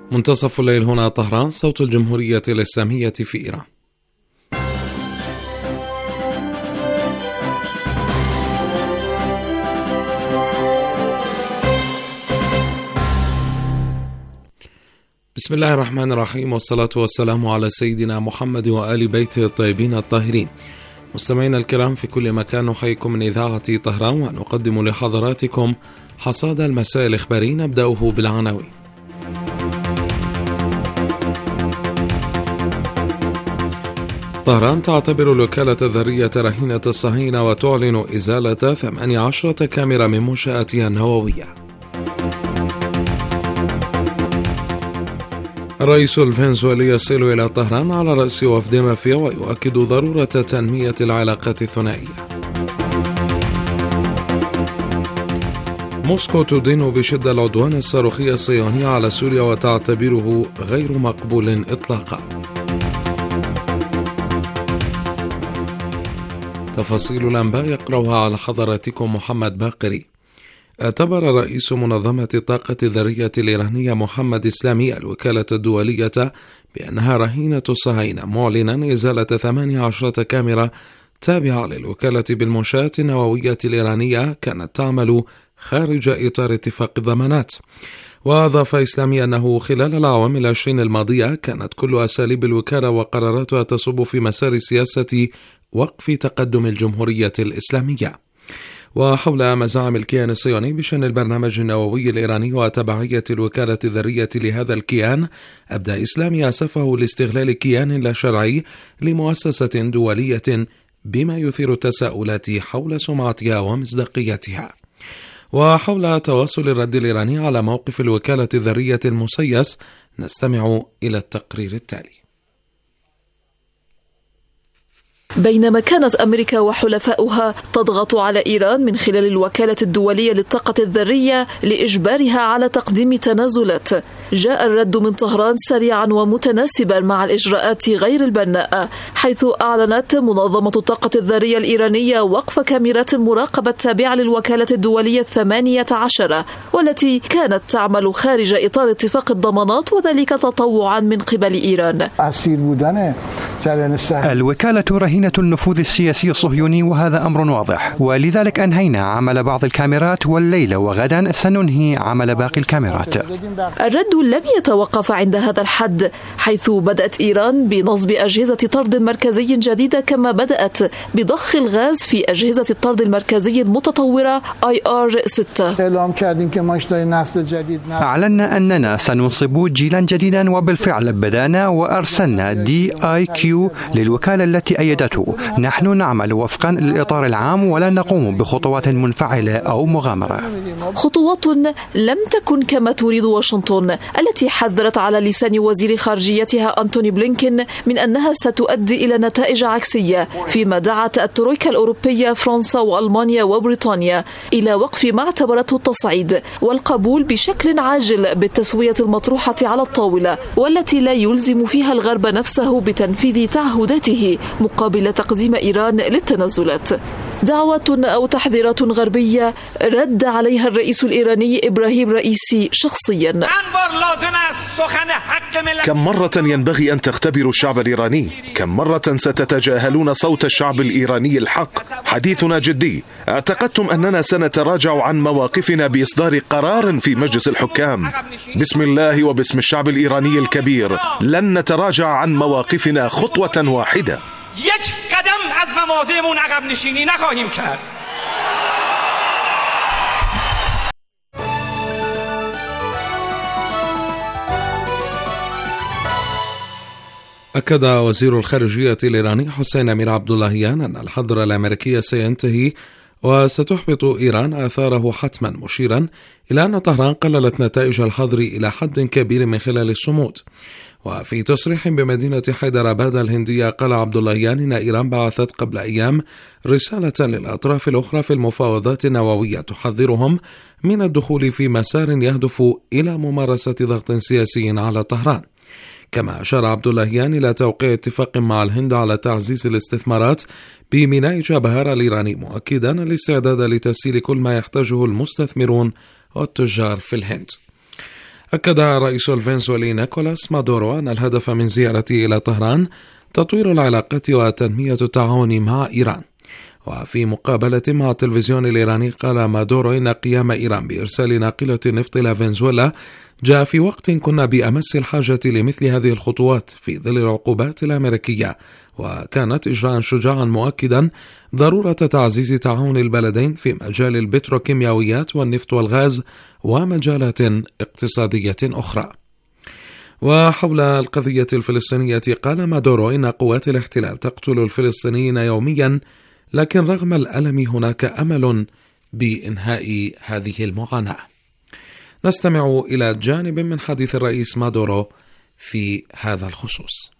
منتصف الليل هنا طهران، صوت الجمهورية الإسلامية في إيران. بسم الله الرحمن الرحيم، والصلاة والسلام على سيدنا محمد وآل بيته الطيبين الطاهرين. مستمعينا الكرام في كل مكان، نحييكم من إذاعة طهران ونقدم لحضراتكم حصاد المساء الإخباري، نبدأه بالعناوين. طهران تعتبر الوكالة الذرية رهينة الصهاينة وتعلن إزالة 18 كاميرا من منشآتها النووية. الرئيس الفنزويلي يصل إلى طهران على رأس وفد رفيع ويؤكد ضرورة تنمية العلاقات الثنائية. موسكو تدين بشدة العدوان الصاروخي الصهيوني على سوريا وتعتبره غير مقبول إطلاقا. تفاصيل الأنباء يقرأها على حضراتكم محمد باقري. اعتبر رئيس منظمة الطاقة الذرية الإيرانية محمد إسلامي الوكالة الدولية بأنها رهينة الصهاينة، معلنا إزالة 18 كاميرا تابعة للوكالة بالمنشآت النووية الإيرانية كانت تعمل خارج إطار اتفاق الضمانات. وأضاف إسلامي أنه خلال الأعوام العشرين الماضية كانت كل أساليب الوكالة وقراراتها تصب في مسار سياسة وقف تقدم الجمهورية الإسلامية. وحول مزاعم الكيان الصهيوني بشأن البرنامج النووي الإيراني وتبعية الوكالة الذرية لهذا الكيان، أبدى إسلامي أسفه لاستغلال كيان لا شرعي لمؤسسة دولية بما يثير التساؤلات حول سمعتها ومصداقيتها. وحول تواصل الرد الإيراني على موقف الوكالة الذرية المسيس، نستمع إلى التقرير التالي. بينما كانت أمريكا وحلفاؤها تضغط على إيران من خلال الوكالة الدولية للطاقة الذرية لإجبارها على تقديم تنازلات، جاء الرد من طهران سريعا ومتناسبا مع الإجراءات غير البناءة، حيث أعلنت منظمة الطاقة الذرية الإيرانية وقف كاميرات المراقبة التابعة للوكالة الدولية 18 والتي كانت تعمل خارج إطار اتفاق الضمانات، وذلك تطوعا من قبل إيران. الوكالة رهينة النفوذ السياسي الصهيوني، وهذا أمر واضح، ولذلك أنهينا عمل بعض الكاميرات، والليلة وغدا سننهي عمل باقي الكاميرات. الرد لم يتوقف عند هذا الحد، حيث بدأت إيران بنصب أجهزة طرد مركزي جديدة، كما بدأت بضخ الغاز في أجهزة الطرد المركزي المتطورة IR-6. أعلنا أننا سننصب جيلا جديدا، وبالفعل بدأنا وأرسلنا DIQ للوكالة التي أيدته. نحن نعمل وفقا للإطار العام ولا نقوم بخطوات منفعلة أو مغامرة. خطوات لم تكن كما تريد واشنطن، التي حذرت على لسان وزير خارجيتها أنتوني بلينكين من أنها ستؤدي إلى نتائج عكسية، فيما دعت الترويكا الأوروبية فرنسا وألمانيا وبريطانيا إلى وقف ما اعتبرته التصعيد والقبول بشكل عاجل بالتسوية المطروحة على الطاولة، والتي لا يلزم فيها الغرب نفسه بتنفيذ تعهداته مقابل تقديم إيران للتنازلات. دعوة أو تحذيرات غربية رد عليها الرئيس الإيراني إبراهيم رئيسي شخصيا. كم مرة ينبغي أن تختبروا الشعب الإيراني؟ كم مرة ستتجاهلون صوت الشعب الإيراني الحق؟ حديثنا جدي. اعتقدتم أننا سنتراجع عن مواقفنا بإصدار قرار في مجلس الحكام؟ بسم الله وباسم الشعب الإيراني الكبير، لن نتراجع عن مواقفنا خطوة واحدة. یک قدم از مواضعمون عقب نشینی نخواهیم کرد. أكد وزير الخارجية الإيراني حسين أمير عبد اللهيان أن الحظر الأمريكي سينتهي وستحبط إيران آثاره حتما، مشيرا إلى أن طهران قللت نتائج الحظر إلى حد كبير من خلال الصمود. وفي تصريح بمدينة حيدراباد الهندية، قال عبد اللهيان إن إيران بعثت قبل أيام رسالة للأطراف الأخرى في المفاوضات النووية تحذرهم من الدخول في مسار يهدف إلى ممارسة ضغط سياسي على طهران. كما أشار عبد اللهيان إلى توقيع اتفاق مع الهند على تعزيز الاستثمارات بميناء جابهار الإيراني، مؤكدا الاستعداد لتسهيل كل ما يحتاجه المستثمرون والتجار في الهند. أكد الرئيس الفنزويلي نيكولاس مادورو أن الهدف من زيارته إلى طهران تطوير العلاقات وتنمية التعاون مع إيران. وفي مقابلة مع التلفزيون الإيراني قال مادورو إن قيام إيران بإرسال ناقلة نفط إلى فنزويلا جاء في وقت كنا بأمس الحاجة لمثل هذه الخطوات في ظل العقوبات الأمريكية، وكانت إجراء شجاعا مؤكدا ضرورة تعزيز تعاون البلدين في مجال البتروكيماويات والنفط والغاز ومجالات اقتصادية أخرى. وحول القضية الفلسطينية قال مادورو إن قوات الاحتلال تقتل الفلسطينيين يوميا، لكن رغم الألم هناك أمل بإنهاء هذه المعاناة. نستمع إلى جانب من حديث الرئيس مادورو في هذا الخصوص.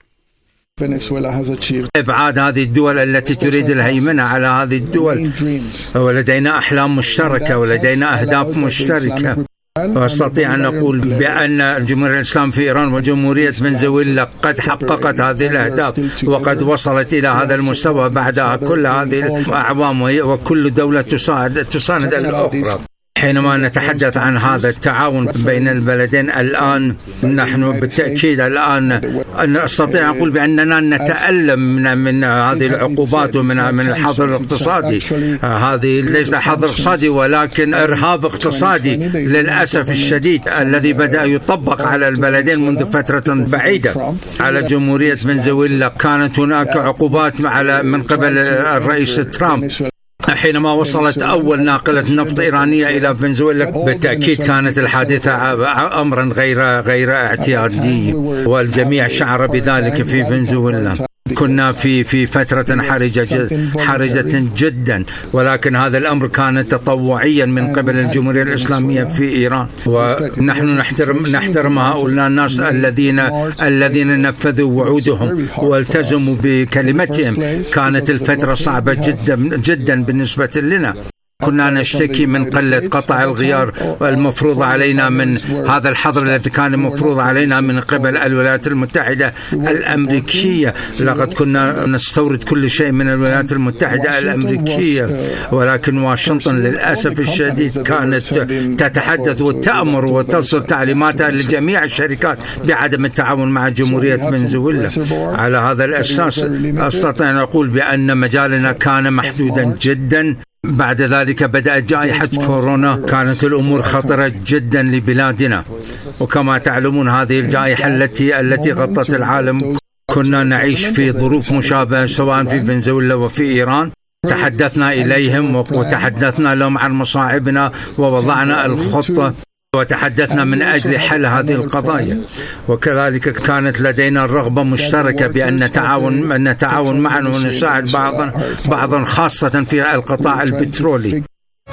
إبعاد هذه الدول التي تريد الهيمنة على هذه الدول، ولدينا أحلام مشتركة ولدينا أهداف مشتركة، وأستطيع أن أقول بأن الجمهورية الإسلامية في إيران وجمهورية فنزويلا قد حققت هذه الأهداف وقد وصلت إلى هذا المستوى بعد كل هذه الأعوام، وكل دولة تساند الأخرى. حينما نتحدث عن هذا التعاون بين البلدين الآن، نحن بالتأكيد الآن أستطيع أن أقول بأننا نتألم من هذه العقوبات ومن الحظر الاقتصادي. هذه ليس حظر اقتصادي ولكن إرهاب اقتصادي للأسف الشديد الذي بدأ يطبق على البلدين منذ فترة بعيدة. على جمهورية فنزويلا كانت هناك عقوبات من قبل الرئيس ترامب. حينما وصلت أول ناقلة نفط إيرانية إلى فنزويلا بالتأكيد كانت الحادثة أمرا غير اعتيادي، والجميع شعر بذلك في فنزويلا. كنا في فترة حرجة جدا، ولكن هذا الأمر كان تطوعيا من قبل الجمهورية الإسلامية في إيران، ونحن نحترم هؤلاء الناس الذين نفذوا وعودهم والتزموا بكلمتهم. كانت الفترة صعبة جدا بالنسبة لنا. كنا نشتكي من قلة قطع الغيار المفروض علينا من هذا الحظر الذي كان مفروض علينا من قبل الولايات المتحدة الأمريكية. لقد كنا نستورد كل شيء من الولايات المتحدة الأمريكية، ولكن واشنطن للأسف الشديد كانت تتحدث وتأمر وتصل تعليماتها لجميع الشركات بعدم التعاون مع جمهورية فنزويلا. على هذا الأساس أستطيع أن أقول بأن مجالنا كان محدودا جدا. بعد ذلك بدأت جائحة كورونا، كانت الأمور خطرة جدا لبلادنا، وكما تعلمون هذه الجائحة التي غطت العالم. كنا نعيش في ظروف مشابهة سواء في فنزويلا وفي إيران. تحدثنا إليهم وتحدثنا لهم عن مصاعبنا ووضعنا الخطة وتحدثنا من أجل حل هذه القضايا، وكذلك كانت لدينا الرغبة مشتركة بأن نتعاون معا ونساعد بعضا خاصة في القطاع البترولي.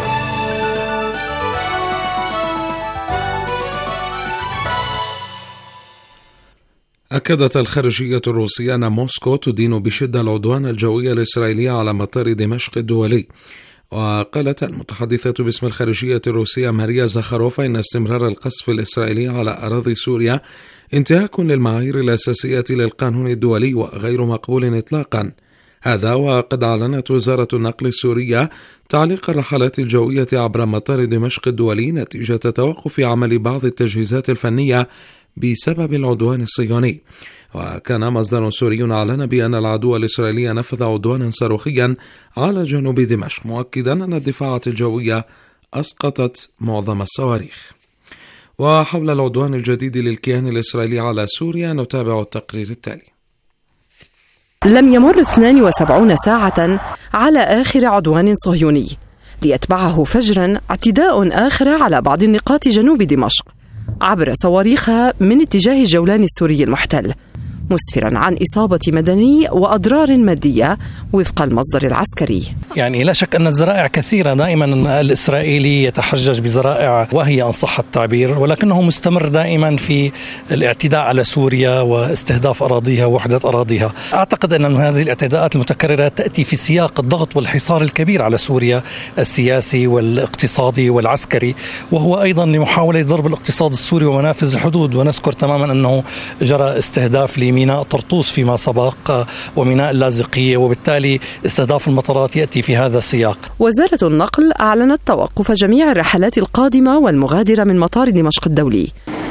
أكدت الخارجية الروسية أن موسكو تدين بشدة العدوان الجوي الإسرائيلي على مطار دمشق الدولي. وقالت المتحدثة باسم الخارجية الروسية ماريا زاخاروفا إن استمرار القصف الإسرائيلي على أراضي سوريا انتهاك للمعايير الأساسية للقانون الدولي وغير مقبول إطلاقا. هذا وقد أعلنت وزارة النقل السورية تعليق الرحلات الجوية عبر مطار دمشق الدولي نتيجة توقف عمل بعض التجهيزات الفنية بسبب العدوان الصهيوني. وكان مصدر سوري أعلن بأن العدو الإسرائيلي نفذ عدوانا صاروخيا على جنوب دمشق، مؤكدا أن الدفاعات الجوية أسقطت معظم الصواريخ. وحول العدوان الجديد للكيان الإسرائيلي على سوريا نتابع التقرير التالي. لم يمر 72 ساعة على آخر عدوان صهيوني، ليتبعه فجرا اعتداء آخر على بعض النقاط جنوب دمشق عبر صواريخ من اتجاه الجولان السوري المحتل، مسفرا عن إصابة مدني وأضرار مادية وفق المصدر العسكري. يعني لا شك أن الذرائع كثيرة، دائما الإسرائيلي يتحجج بذرائع وهي إن صح التعبير، ولكنه مستمر دائما في الاعتداء على سوريا واستهداف أراضيها ووحدة أراضيها. أعتقد أن هذه الاعتداءات المتكررة تأتي في سياق الضغط والحصار الكبير على سوريا السياسي والاقتصادي والعسكري، وهو أيضا لمحاولة ضرب الاقتصاد السوري ومنافذ الحدود. ونذكر تماما أنه جرى استهداف ميناء طرطوس فيما سبق وميناء اللاذقية، وبالتالي استهداف المطارات يأتي في هذا السياق. وزارة النقل أعلنت توقف جميع الرحلات القادمة والمغادرة من مطار دمشق الدولي،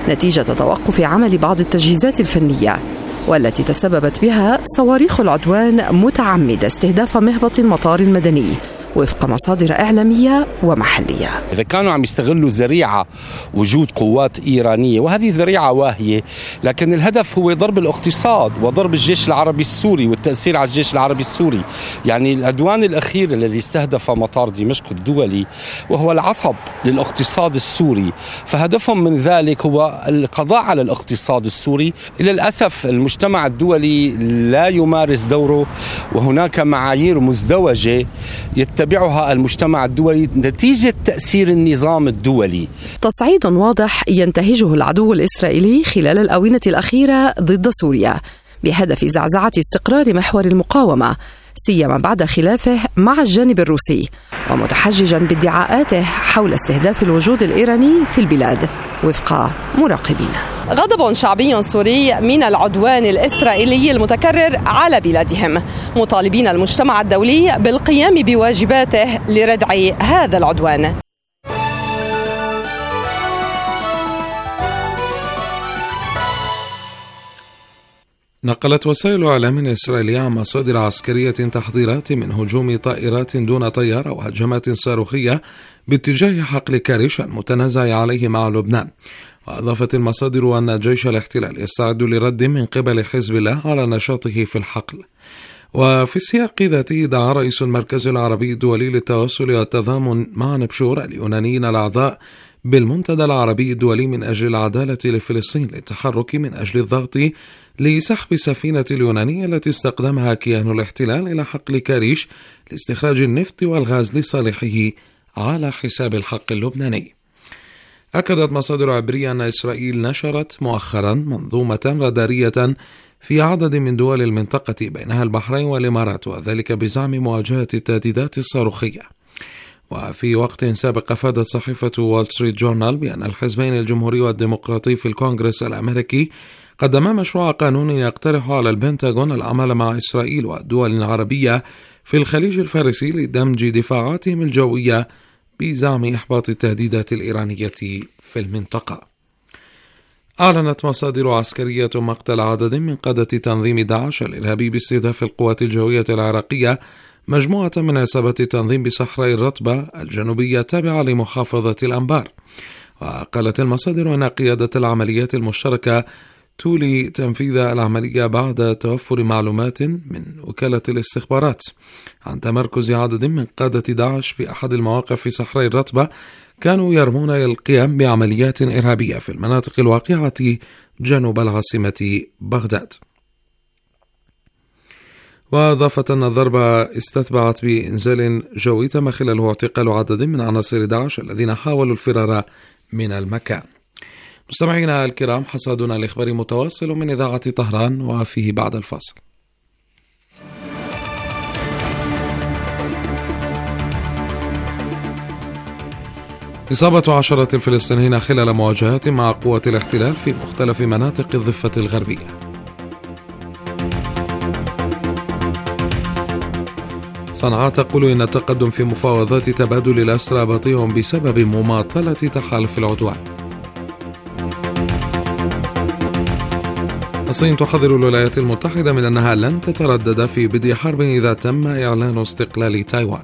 نتيجة توقف عمل بعض التجهيزات الفنية، والتي تسببت بها صواريخ العدوان متعمدة استهداف مهبط المطار المدني وفق مصادر إعلامية ومحلية. إذا كانوا عم يستغلوا ذريعة وجود قوات إيرانية، وهذه ذريعة واهية، لكن الهدف هو ضرب الاقتصاد وضرب الجيش العربي السوري والتأثير على الجيش العربي السوري. يعني العدوان الأخير الذي استهدف مطار دمشق الدولي وهو العصب للاقتصاد السوري، فهدفهم من ذلك هو القضاء على الاقتصاد السوري. للأسف المجتمع الدولي لا يمارس دوره، وهناك معايير مزدوجة يتبعها المجتمع الدولي نتيجة تأثير النظام الدولي. تصعيد واضح ينتهجه العدو الإسرائيلي خلال الآونة الأخيرة ضد سوريا بهدف زعزعة استقرار محور المقاومة، سيما بعد خلافه مع الجانب الروسي، ومتحججا بادعاءاته حول استهداف الوجود الإيراني في البلاد وفق مراقبين. غضب شعبي سوري من العدوان الإسرائيلي المتكرر على بلادهم، مطالبين المجتمع الدولي بالقيام بواجباته لردع هذا العدوان. نقلت وسائل إعلام إسرائيلية عن مصادر عسكرية تحذيرات من هجوم طائرات دون طيار أو هجمات صاروخية باتجاه حقل كاريش المتنازع عليه مع لبنان. وأضافت المصادر أن جيش الاحتلال يستعد لرد من قبل حزب الله على نشاطه في الحقل. وفي السياق ذاته دعا رئيس المركز العربي الدولي للتواصل والتضامن مع نبشور اليونانيين الأعضاء بالمنتدى العربي الدولي من أجل العدالة لفلسطين للتحرك من أجل الضغط لسحب السفينة اليونانية التي استخدمها كيان الاحتلال إلى حقل كاريش لاستخراج النفط والغاز لصالحه على حساب الحق اللبناني. أكدت مصادر عبرية أن إسرائيل نشرت مؤخرا منظومة رادارية في عدد من دول المنطقة بينها البحرين والإمارات، وذلك بزعم مواجهة التهديدات الصاروخية. وفي وقت سابق أفادت صحيفة وول ستريت جورنال بأن الحزبين الجمهوري والديمقراطي في الكونغرس الأمريكي قدما مشروع قانون يقترح على البنتاغون العمل مع إسرائيل والدول العربية في الخليج الفارسي لدمج دفاعاتهم الجوية بزعم إحباط التهديدات الإيرانية في المنطقة. أعلنت مصادر عسكرية مقتل عدد من قادة تنظيم داعش الإرهابي باستهداف القوات الجوية العراقية مجموعة من عصابات التنظيم بصحراء الرطبة الجنوبية التابعة لمحافظة الأنبار. وقالت المصادر أن قيادة العمليات المشتركة تولي تنفيذ العملية بعد توفر معلومات من وكالة الاستخبارات عن تمركز عدد من قادة داعش في أحد المواقف في صحراء الرطبة كانوا يرمون القيام بعمليات إرهابية في المناطق الواقعة جنوب العاصمة بغداد. وأضافت أن الضربة استتبعت بإنزال جوي تم خلاله اعتقال عدد من عناصر داعش الذين حاولوا الفرار من المكان. مستمعينا الكرام، حصادنا الإخباري متواصل من إذاعة طهران وفيه بعد الفاصل. إصابة عشرة الفلسطينيين خلال مواجهات مع قوات الاحتلال في مختلف مناطق الضفة الغربية. صنعاء تقول إن التقدم في مفاوضات تبادل الأسرى بطيء بسبب مماطلة تحالف العدوان. الصين تحذر الولايات المتحدة من أنها لن تتردد في بدء حرب إذا تم إعلان استقلال تايوان.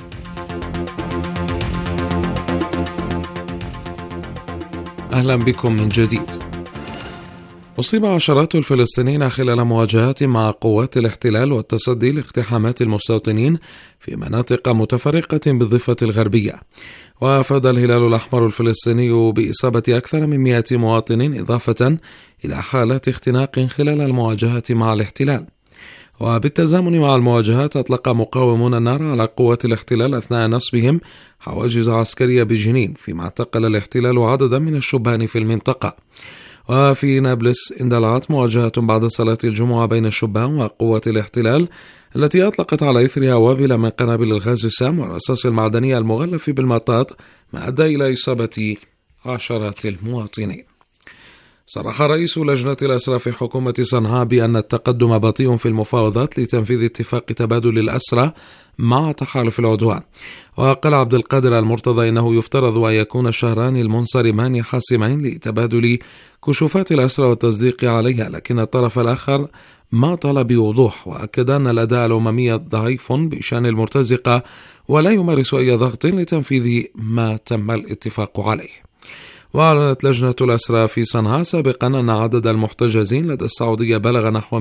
أهلا بكم من جديد. أصيب عشرات الفلسطينيين خلال مواجهات مع قوات الاحتلال والتصدي لاقتحامات المستوطنين في مناطق متفرقة بالضفة الغربية. وأفاد الهلال الأحمر الفلسطيني بإصابة أكثر من 100 مواطن إضافة إلى حالات اختناق خلال المواجهات مع الاحتلال. وبالتزامن مع المواجهات أطلق مقاومون النار على قوات الاحتلال أثناء نصبهم حواجز عسكرية بجنين، فيما اعتقل الاحتلال عددا من الشبان في المنطقة. وفي نابلس اندلعت مواجهة بعد صلاة الجمعة بين الشبان وقوات الاحتلال التي أطلقت على إثرها وابل من قنابل الغاز السام والرصاص المعدني المغلف بالمطاط، ما أدى إلى إصابة عشرات المواطنين. صرح رئيس لجنة الأسرى في حكومة صنعاء بأن التقدم بطيء في المفاوضات لتنفيذ اتفاق تبادل الأسرى مع تحالف العدوان. وقال عبد القادر المرتضى إنه يفترض أن يكون الشهران المنصرمان حاسمين لتبادل كشوفات الأسرى والتصديق عليها، لكن الطرف الآخر ما طال بوضوح، وأكد أن الأداء الأممي ضعيف بشأن المرتزقة ولا يمارس أي ضغط لتنفيذ ما تم الاتفاق عليه. وأعلنت لجنة الأسرى في صنعاء سابقا أن عدد المحتجزين لدى السعودية بلغ نحو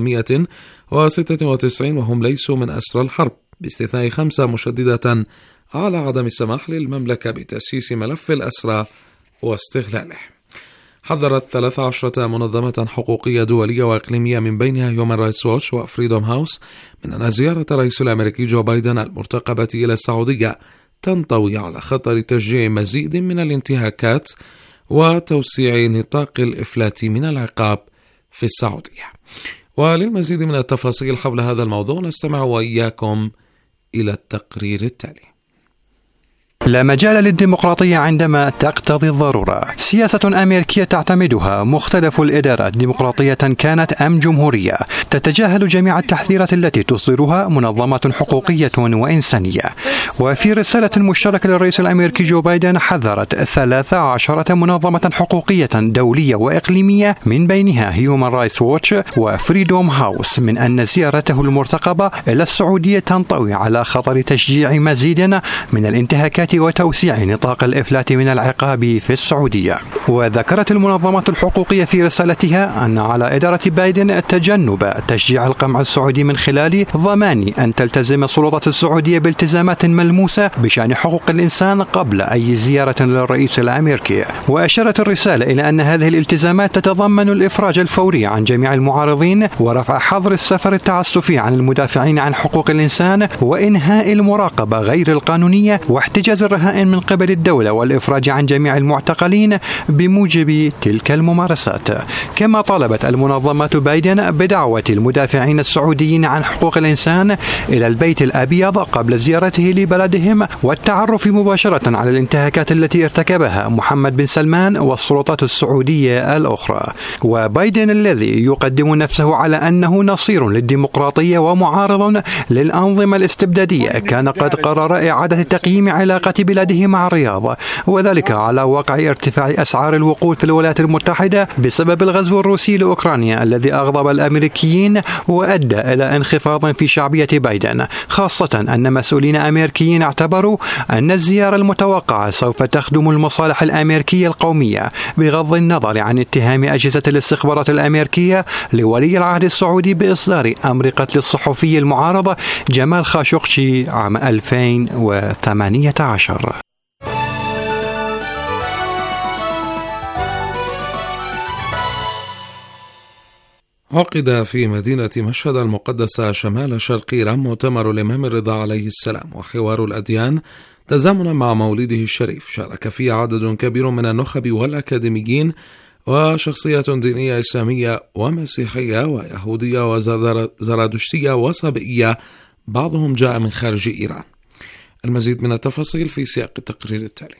196 وهم ليسوا من أسرى الحرب، باستثناء 5 مشددة على عدم السماح للمملكة بتأسيس ملف الأسرى واستغلاله. حذرت 13 منظمة حقوقية دولية وإقليمية من بينها هيومن رايتس ووتش وفريدوم هاوس من أن زيارة الرئيس الأمريكي جو بايدن المرتقبة إلى السعودية تنطوي على خطر تشجيع مزيد من الانتهاكات وتوسيع نطاق الإفلات من العقاب في السعودية. وللمزيد من التفاصيل حول هذا الموضوع نستمع وإياكم إلى التقرير التالي. لا مجال للديمقراطية عندما تقتضي الضرورة. سياسة أمريكية تعتمدها مختلف الإدارات ديمقراطية كانت أم جمهورية، تتجاهل جميع التحذيرات التي تصدرها منظمات حقوقية وإنسانية. وفي رسالة مشتركة للرئيس الأمريكي جو بايدن حذرت 13 منظمة حقوقية دولية وإقليمية من بينها هيومن رايتس ووتش وفريدوم هاوس من أن زيارته المرتقبة إلى السعودية تنطوي على خطر تشجيع مزيد من الانتهاكات وتوسيع نطاق الإفلات من العقاب في السعودية. وذكرت المنظمات الحقوقية في رسالتها أن على إدارة بايدن تجنب تشجيع القمع السعودي من خلال ضمان أن تلتزم السلطات السعودية بالتزامات ملموسة بشأن حقوق الإنسان قبل أي زيارة للرئيس الأمريكي. وأشارت الرسالة إلى أن هذه الالتزامات تتضمن الإفراج الفوري عن جميع المعارضين ورفع حظر السفر التعسفي عن المدافعين عن حقوق الإنسان وإنهاء المراقبة غير القانونية واحتجاز الرهائن من قبل الدولة والإفراج عن جميع المعتقلين بموجب تلك الممارسات. كما طالبت المنظمات بايدن بدعوة المدافعين السعوديين عن حقوق الإنسان إلى البيت الأبيض قبل زيارته لبلدهم والتعرف مباشرة على الانتهاكات التي ارتكبها محمد بن سلمان والسلطات السعودية الأخرى. وبايدن الذي يقدم نفسه على أنه نصير للديمقراطية ومعارض للأنظمة الاستبدادية كان قد قرر إعادة تقييم علاقة بلاده مع الرياض، وذلك على وقع ارتفاع أسعار الوقود في الولايات المتحدة بسبب الغزو الروسي لأوكرانيا الذي أغضب الأمريكيين وأدى إلى انخفاض في شعبية بايدن، خاصة أن مسؤولين أمريكيين اعتبروا أن الزيارة المتوقعة سوف تخدم المصالح الأمريكية القومية بغض النظر عن اتهام أجهزة الاستخبارات الأمريكية لولي العهد السعودي بإصدار أمر قتل الصحفي المعارض جمال خاشقجي عام 2018. عقد في مدينة مشهد المقدسة شمال شرق إيران مؤتمر الإمام الرضا عليه السلام وحوار الأديان تزامنا مع مولده الشريف، شارك فيه عدد كبير من النخب والأكاديميين وشخصيات دينية إسلامية ومسيحية ويهودية وزرادشتية وصابئية، بعضهم جاء من خارج إيران. المزيد من التفاصيل في سياق التقرير التالي.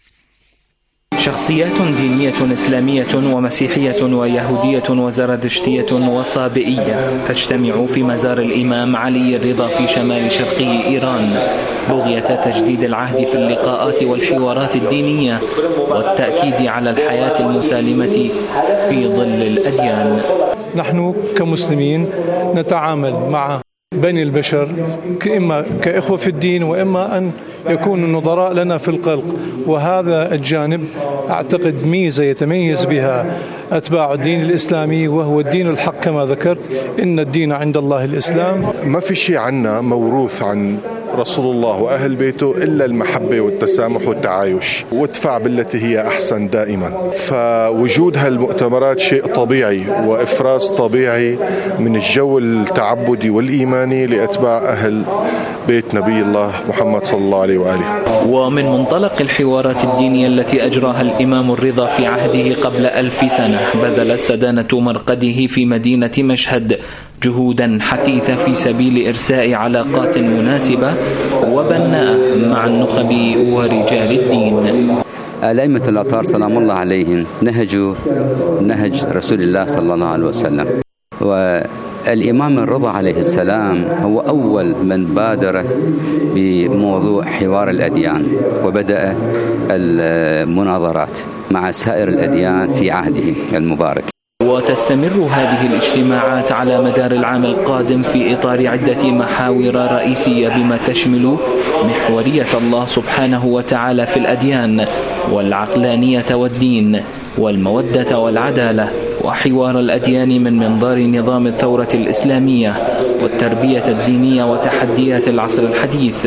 شخصيات دينية إسلامية ومسيحية ويهودية وزرادشتية وصابئية تجتمع في مزار الإمام علي الرضا في شمال شرقي إيران بغية تجديد العهد في اللقاءات والحوارات الدينية والتأكيد على الحياة المسالمة في ظل الأديان. نحن كمسلمين نتعامل مع بني البشر إما كإخوة في الدين وإما أن يكونوا نظراء لنا في الخلق، وهذا الجانب أعتقد ميزة يتميز بها أتباع الدين الإسلامي وهو الدين الحق كما ذكرت، إن الدين عند الله الإسلام. ما في شيء عنا موروث عن رسول الله وأهل بيته إلا المحبة والتسامح والتعايش وادفع بالتي هي أحسن دائما. فوجود هالمؤتمرات شيء طبيعي وإفراز طبيعي من الجو التعبدي والإيماني لأتباع أهل بيت نبي الله محمد صلى الله عليه وآله. ومن منطلق الحوارات الدينية التي أجراها الإمام الرضا في عهده قبل 1000 سنة، بذلت سدانة مرقده في مدينة مشهد جهودا حثيثة في سبيل إرساء علاقات مناسبة وبناءة مع النخب ورجال الدين. الأئمة الأطهار سلام الله عليهم نهجوا نهج رسول الله صلى الله عليه وسلم. والإمام الرضا عليه السلام هو أول من بادر بموضوع حوار الأديان وبدأ المناظرات مع سائر الأديان في عهده المبارك. وتستمر هذه الاجتماعات على مدار العام القادم في إطار عدة محاور رئيسية بما تشمل محورية الله سبحانه وتعالى في الأديان، والعقلانية والدين، والمودة والعدالة، وحوار الأديان من منظار نظام الثورة الإسلامية، والتربية الدينية وتحديات العصر الحديث.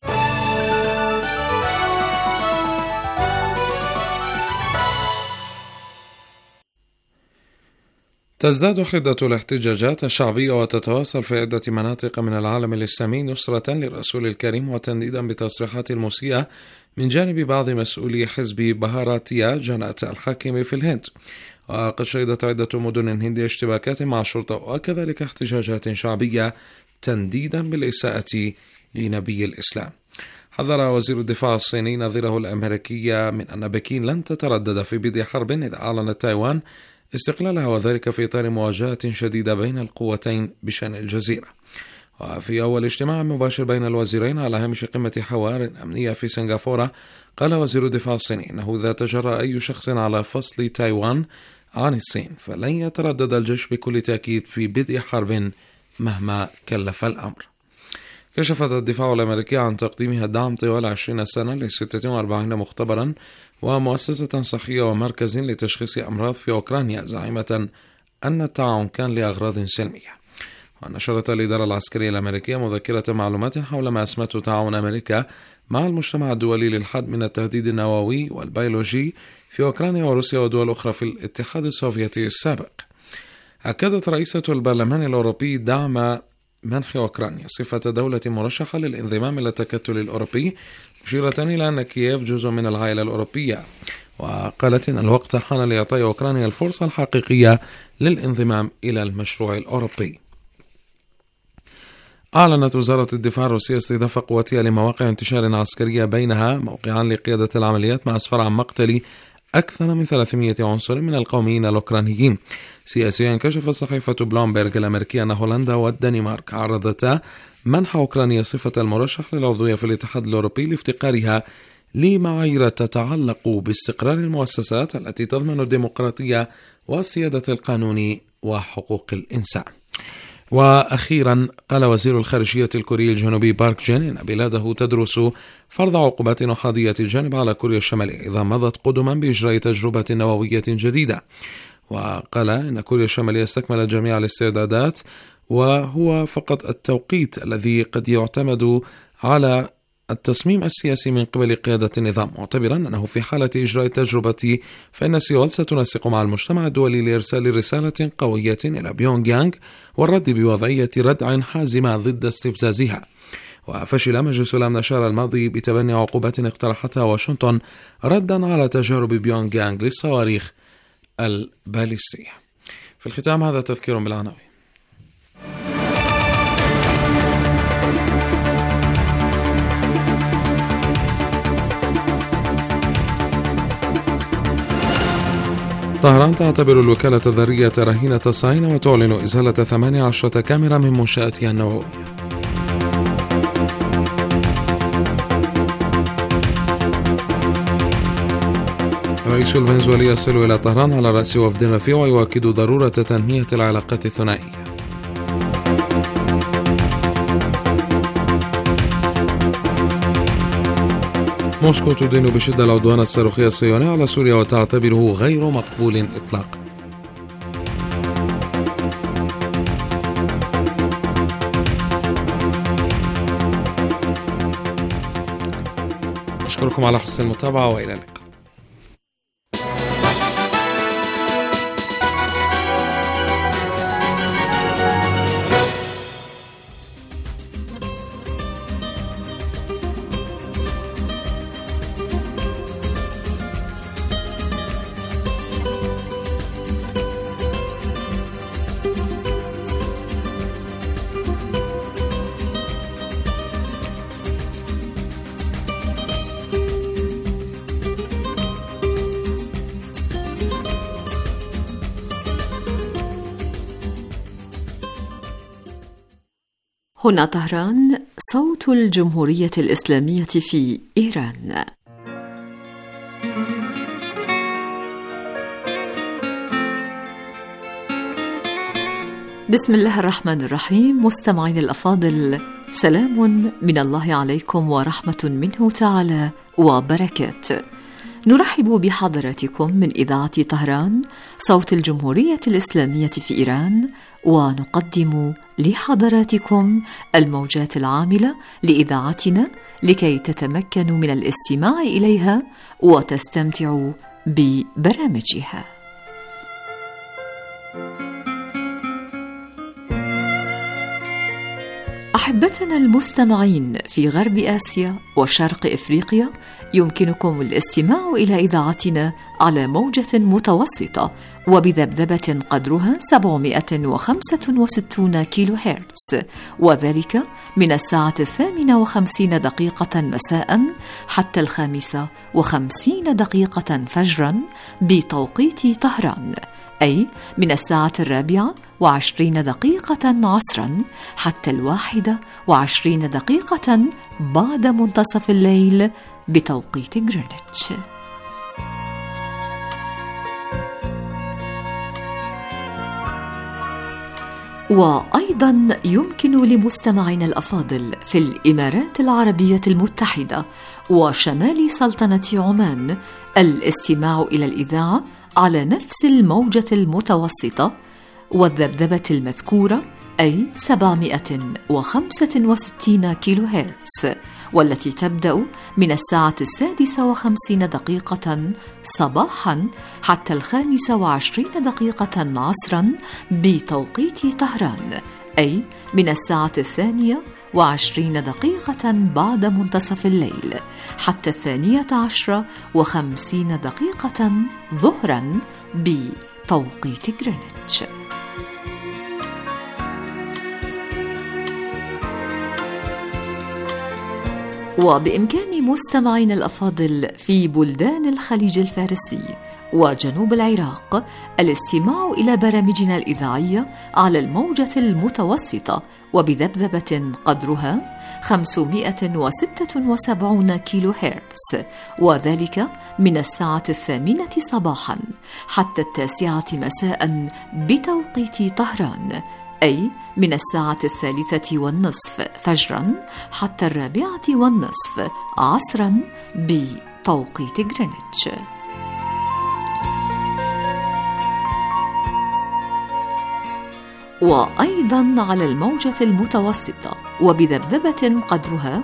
تزداد حدة الاحتجاجات الشعبية وتتواصل في عدة مناطق من العالم الإسلامي نصرة للرسول الكريم وتنديدا بتصريحات المسيئة من جانب بعض مسؤولي حزب بهاراتيا جناة الحاكم في الهند. وقد شهدت عدة مدن هندية اشتباكات مع الشرطة وكذلك احتجاجات شعبية تنديدا بالإساءة لنبي الإسلام. حذر وزير الدفاع الصيني نظيره الأمريكي من أن بكين لن تتردد في بدء حرب إذا أعلنت تايوان استقلالها، وذلك في إطار مواجهة شديدة بين القوتين بشأن الجزيرة. وفي أول اجتماع مباشر بين الوزيرين على هامش قمة حوار أمنية في سنغافورة، قال وزير الدفاع الصيني أنه إذا تجرأ أي شخص على فصل تايوان عن الصين فلن يتردد الجيش بكل تأكيد في بدء حرب مهما كلف الأمر. كشفت الدفاع الأمريكي عن تقديمها الدعم طوال 20 سنة ل 46 مختبرا ومؤسسة صحية ومركز لتشخيص أمراض في أوكرانيا، زعيمة أن التعاون كان لأغراض سلمية. ونشرت الإدارة العسكرية الأمريكية مذكرة معلومات حول ما أسمته تعاون أمريكا مع المجتمع الدولي للحد من التهديد النووي والبيولوجي في أوكرانيا وروسيا ودول أخرى في الاتحاد السوفيتي السابق. أكدت رئيسة البرلمان الأوروبي دعم منح أوكرانيا صفة دولة مرشحة للانضمام إلى التكتل الأوروبي، مشيرة إلى أن كييف جزء من العائلة الأوروبية، وقالت إن الوقت حان لإعطاء أوكرانيا الفرصة الحقيقية للانضمام إلى المشروع الأوروبي. أعلنت وزارة الدفاع الروسية استهداف قواتها لمواقع انتشار عسكرية بينها موقعا لقيادة العمليات، ما أسفر عن مقتل أكثر من 300 عنصر من القوميين الأوكرانيين. سياسيا كشفت صحيفة بلومبرغ الأمريكية أن هولندا والدنمارك عرضتا منح أوكرانيا صفة المرشح للعضوية في الاتحاد الأوروبي لافتقارها لمعايير تتعلق باستقرار المؤسسات التي تضمن الديمقراطية وسيادة القانون وحقوق الإنسان. وأخيرا قال وزير الخارجية الكوري الجنوبي بارك جين إن بلاده تدرس فرض عقوبات أحادية الجانب على كوريا الشمالية إذا مضت قدما بإجراء تجربة نووية جديدة. وقال إن كوريا الشمالية استكملت جميع الاستعدادات، وهو فقط التوقيت الذي قد يعتمد على التصميم السياسي من قبل قيادة النظام، معتبرا أنه في حالة إجراء التجربة فإن سيول ستنسق مع المجتمع الدولي لإرسال رسالة قوية إلى بيونغ يانغ والرد بوضعية ردع حازمة ضد استفزازها. وفشل مجلس الأمن الشهر الماضي بتبني عقوبات اقترحتها واشنطن ردا على تجارب بيونغ يانغ للصواريخ الباليستية. في الختام هذا تذكير بالعناوين. طهران تعتبر الوكالة الذرية رهينة الصهاينة وتعلن إزالة 18 كاميرا من منشآتها النووية. رئيس الفنزويلا يصل إلى طهران على رأس وفد رفيع ويؤكد ضرورة تنمية العلاقات الثنائية. موسكو تدين بشدة العدوان الصاروخي الصهيوني على سوريا وتعتبره غير مقبول إطلاقا. أشكركم على حسن المتابعة وإلى اللقاء. هنا طهران، صوت الجمهورية الإسلامية في إيران. بسم الله الرحمن الرحيم. مستمعين الأفاضل، سلام من الله عليكم ورحمة منه تعالى وبركاته. نرحب بحضراتكم من إذاعة طهران، صوت الجمهورية الإسلامية في إيران، ونقدم لحضراتكم الموجات العاملة لإذاعتنا لكي تتمكنوا من الاستماع إليها وتستمتعوا ببرامجها. أحبتنا المستمعين في غرب آسيا وشرق إفريقيا، يمكنكم الاستماع إلى إذاعتنا على موجة متوسطة وبذبذبة قدرها 765 كيلو هرتز، وذلك من الساعة 58 مساء حتى 55 فجرا بتوقيت طهران، أي من الساعة 24 عصرا حتى 21 بعد منتصف الليل بتوقيت غرينتش. وأيضا يمكن لمستمعينا الأفاضل في الإمارات العربية المتحدة وشمال سلطنة عمان الاستماع إلى الإذاعة على نفس الموجة المتوسطة والذبذبة المذكورة، أي 765 كيلو هرتز، والتي تبدأ من الساعة 56 صباحا حتى 25 عصرا بتوقيت طهران، أي من الساعة 22 بعد منتصف الليل حتى 12:50 ظهرا بتوقيت غرينتش. وبإمكان مستمعين الأفاضل في بلدان الخليج الفارسي وجنوب العراق الاستماع إلى برامجنا الإذاعية على الموجة المتوسطة وبذبذبة قدرها 576 كيلو هرتز، وذلك من الساعة 8 صباحا حتى 9 مساء بتوقيت طهران، أي من الساعة 3:30 فجرا حتى 4:30 عصرا بتوقيت غرينتش. وأيضا على الموجة المتوسطة وبذبذبة قدرها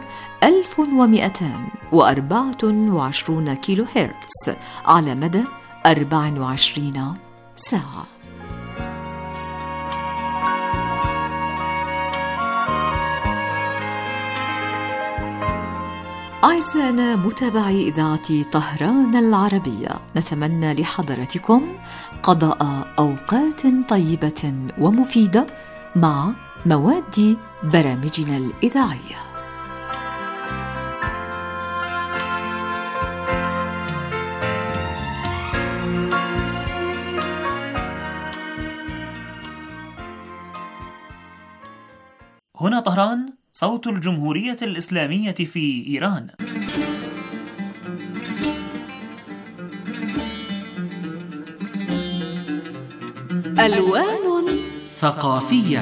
1224 كيلو هرتز على مدى 24 ساعة. أعزائنا متابعي إذاعة طهران العربية، نتمنى لحضراتكم قضاء أوقات طيبة ومفيدة مع مواد برامجنا الإذاعية. هنا طهران، صوت الجمهورية الإسلامية في إيران. ألوان ثقافية.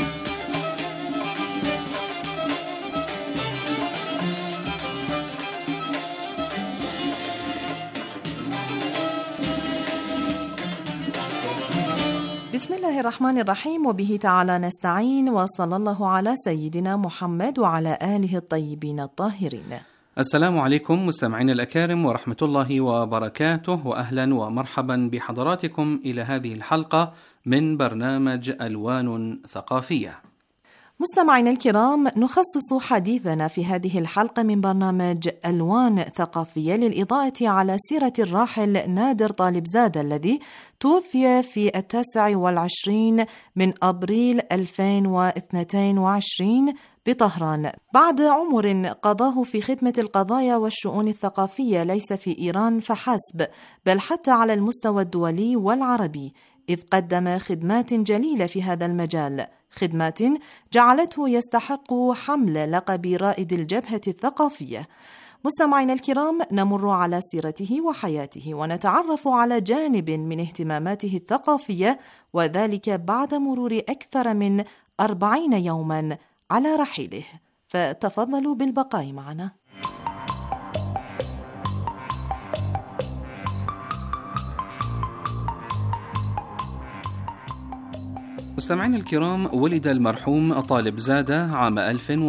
بسم الله الرحمن الرحيم، وبه تعالى نستعين، وصلى الله على سيدنا محمد وعلى آله الطيبين الطاهرين. السلام عليكم مستمعين الأكارم ورحمة الله وبركاته، وأهلا ومرحبا بحضراتكم إلى هذه الحلقة من برنامج ألوان ثقافية. مستمعينا الكرام، نخصص حديثنا في هذه الحلقة من برنامج ألوان ثقافية للإضاءة على سيرة الراحل نادر طالبزاد الذي توفي في 29 من أبريل 2022 بطهران بعد عمر قضاه في خدمة القضايا والشؤون الثقافية ليس في إيران فحسب، بل حتى على المستوى الدولي والعربي، إذ قدم خدمات جليلة في هذا المجال، خدمات جعلته يستحق حمل لقب رائد الجبهة الثقافية. مستمعينا الكرام، نمر على سيرته وحياته ونتعرف على جانب من اهتماماته الثقافية، وذلك بعد مرور أكثر من 40 يوما على رحيله. فتفضلوا بالبقاء معنا. مستمعينا الكرام، ولد المرحوم طالبزادة عام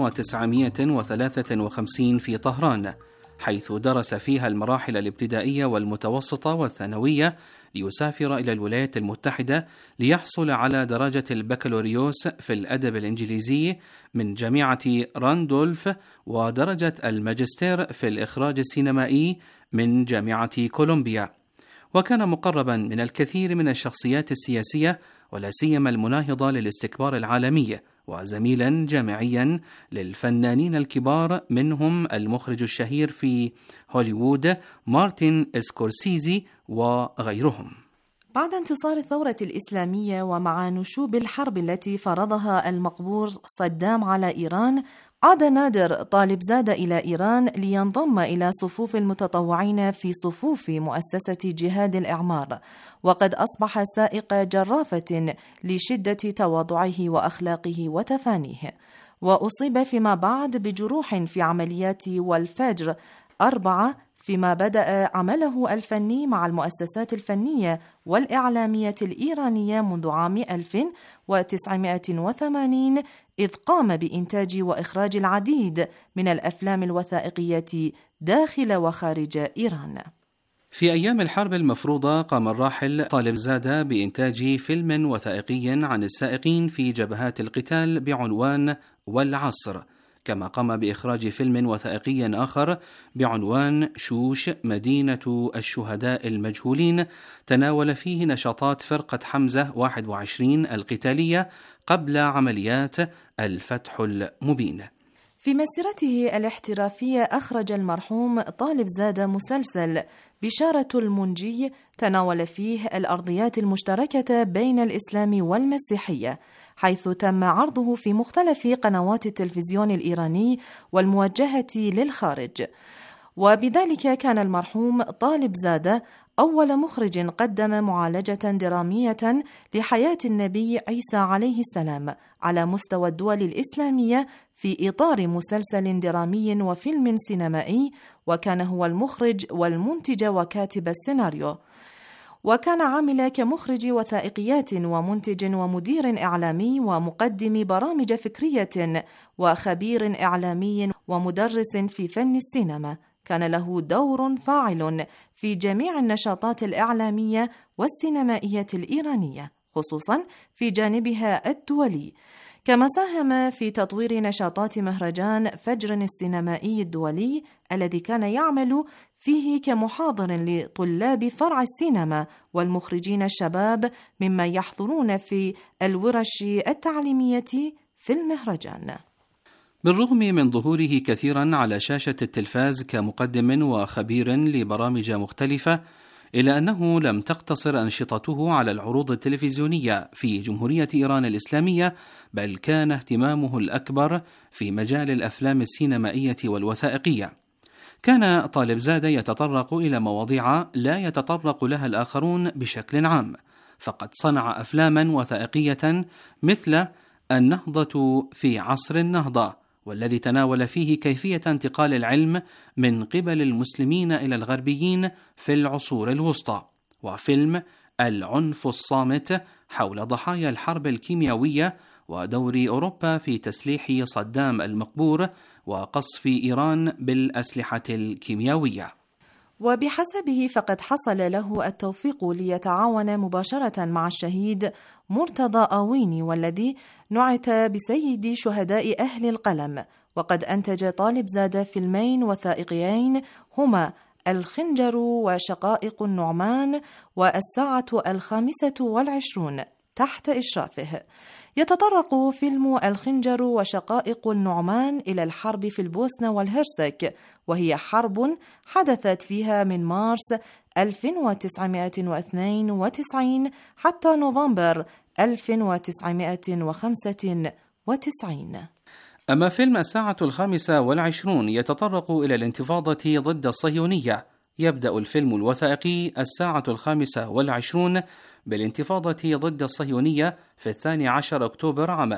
1953 في طهران، حيث درس فيها المراحل الابتدائية والمتوسطة والثانوية، ليسافر إلى الولايات المتحدة ليحصل على درجة البكالوريوس في الأدب الإنجليزي من جامعة راندولف، ودرجة الماجستير في الإخراج السينمائي من جامعة كولومبيا. وكان مقربا من الكثير من الشخصيات السياسية، ولا سيما المناهضة للاستكبار العالمي، وزميلا جامعيا للفنانين الكبار، منهم المخرج الشهير في هوليوود مارتن سكورسيزي وغيرهم. بعد انتصار الثورة الإسلامية ومع نشوب الحرب التي فرضها المقبور صدام على إيران، عاد نادر طالبزادة إلى إيران لينضم إلى صفوف المتطوعين في صفوف مؤسسة جهاد الإعمار، وقد أصبح سائق جرافة لشدة تواضعه وأخلاقه وتفانيه، وأصيب فيما بعد بجروح في عمليات والفجر 4، فيما بدأ عمله الفني مع المؤسسات الفنية والإعلامية الإيرانية منذ عام 1980، إذ قام بإنتاج وإخراج العديد من الأفلام الوثائقية داخل وخارج إيران. في أيام الحرب المفروضة قام الراحل طالبزادة بإنتاج فيلم وثائقي عن السائقين في جبهات القتال بعنوان والعصر، كما قام بإخراج فيلم وثائقي آخر بعنوان شوش مدينة الشهداء المجهولين، تناول فيه نشاطات فرقة حمزة 21 القتالية قبل عمليات الفتح المبين. في مسيرته الاحترافية أخرج المرحوم طالبزادة مسلسل بشارة المنجي، تناول فيه الأرضيات المشتركة بين الإسلام والمسيحية، حيث تم عرضه في مختلف قنوات التلفزيون الإيراني والموجهة للخارج. وبذلك كان المرحوم طالبزادة أول مخرج قدم معالجة درامية لحياة النبي عيسى عليه السلام على مستوى الدول الإسلامية في إطار مسلسل درامي وفيلم سينمائي، وكان هو المخرج والمنتج وكاتب السيناريو. وكان عامل كمخرج وثائقيات ومنتج ومدير إعلامي ومقدم برامج فكرية وخبير إعلامي ومدرس في فن السينما. كان له دور فاعل في جميع النشاطات الإعلامية والسينمائية الإيرانية، خصوصا في جانبها الدولي، كما ساهم في تطوير نشاطات مهرجان فجر السينمائي الدولي الذي كان يعمل فيه كمحاضر لطلاب فرع السينما والمخرجين الشباب مما يحضرون في الورش التعليمية في المهرجان. بالرغم من ظهوره كثيرا على شاشة التلفاز كمقدم وخبير لبرامج مختلفة، إلا أنه لم تقتصر أنشطته على العروض التلفزيونية في جمهورية إيران الإسلامية، بل كان اهتمامه الأكبر في مجال الأفلام السينمائية والوثائقية. كان طالبزادة يتطرق إلى مواضيع لا يتطرق لها الآخرون بشكل عام، فقد صنع أفلاما وثائقية مثل النهضة في عصر النهضة، والذي تناول فيه كيفية انتقال العلم من قبل المسلمين إلى الغربيين في العصور الوسطى، وفيلم العنف الصامت حول ضحايا الحرب الكيميائية ودور أوروبا في تسليح صدام المقبور وقصف إيران بالأسلحة الكيميائية. وبحسبه فقد حصل له التوفيق ليتعاون مباشرة مع الشهيد مرتضى آويني، والذي نعت بسيد شهداء أهل القلم. وقد أنتج طالبزادة فيلمين وثائقيين هما الخنجر وشقائق النعمان والساعة 25 تحت إشرافه. يتطرق فيلم الخنجر وشقائق النعمان إلى الحرب في البوسنة والهرسك، وهي حرب حدثت فيها من مارس 1992 حتى نوفمبر 1995. أما فيلم الساعة 25 يتطرق إلى الانتفاضة ضد الصهيونية. يبدأ الفيلم الوثائقي الساعة 25 بالانتفاضة ضد الصهيونية في 12 أكتوبر عام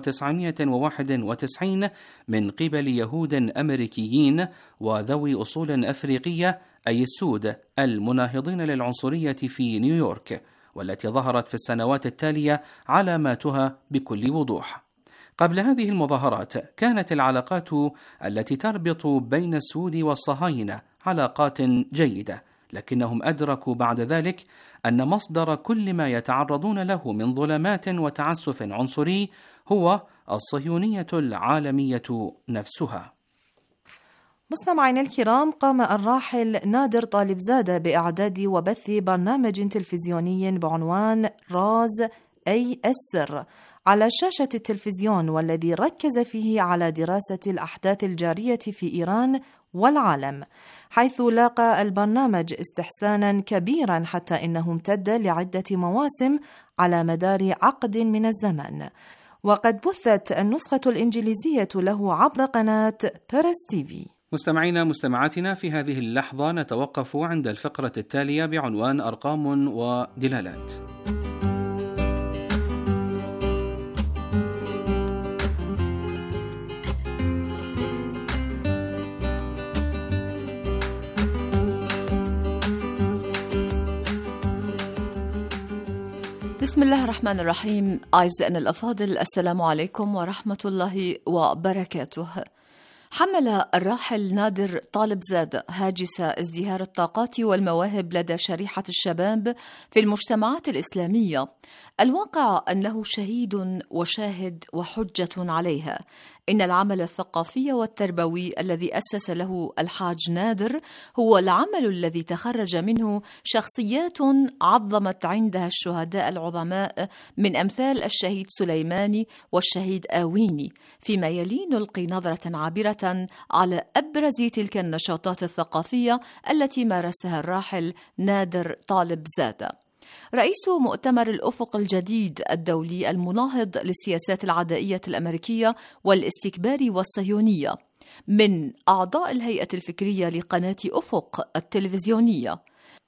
1991 من قبل يهود أمريكيين وذوي أصول أفريقية، أي السود المناهضين للعنصرية في نيويورك، والتي ظهرت في السنوات التالية علاماتها بكل وضوح. قبل هذه المظاهرات كانت العلاقات التي تربط بين السود والصهاينة علاقات جيدة، لكنهم أدركوا بعد ذلك أن مصدر كل ما يتعرضون له من ظلمات وتعسف عنصري هو الصهيونية العالمية نفسها. مستمعينا الكرام، قام الراحل نادر طالبزادة بإعداد وبث برنامج تلفزيوني بعنوان راز أي السر على شاشة التلفزيون، والذي ركز فيه على دراسة الأحداث الجارية في إيران والعالم، حيث لاقى البرنامج استحسانا كبيرا حتى إنه امتد لعدة مواسم على مدار عقد من الزمن. وقد بثت النسخة الإنجليزية له عبر قناة بيرس تيفي. مستمعينا مستمعاتنا، في هذه اللحظة نتوقف عند الفقرة التالية بعنوان أرقام ودلالات. بسم الله الرحمن الرحيم. أعزائنا الأفاضل، السلام عليكم ورحمة الله وبركاته. حمل الراحل نادر طالبزادة هاجس ازدهار الطاقات والمواهب لدى شريحة الشباب في المجتمعات الإسلامية. الواقع أنه شهيد وشاهد وحجة عليها. إن العمل الثقافي والتربوي الذي أسس له الحاج نادر هو العمل الذي تخرج منه شخصيات عظمت عندها الشهداء العظماء من أمثال الشهيد سليماني والشهيد آويني، فيما يلي نلقي نظرة عابرة على أبرز تلك النشاطات الثقافية التي مارسها الراحل نادر طالبزادة. رئيس مؤتمر الأفق الجديد الدولي المناهض للسياسات العدائية الأمريكية والاستكبار والصهيونية، من أعضاء الهيئة الفكرية لقناة أفق التلفزيونية،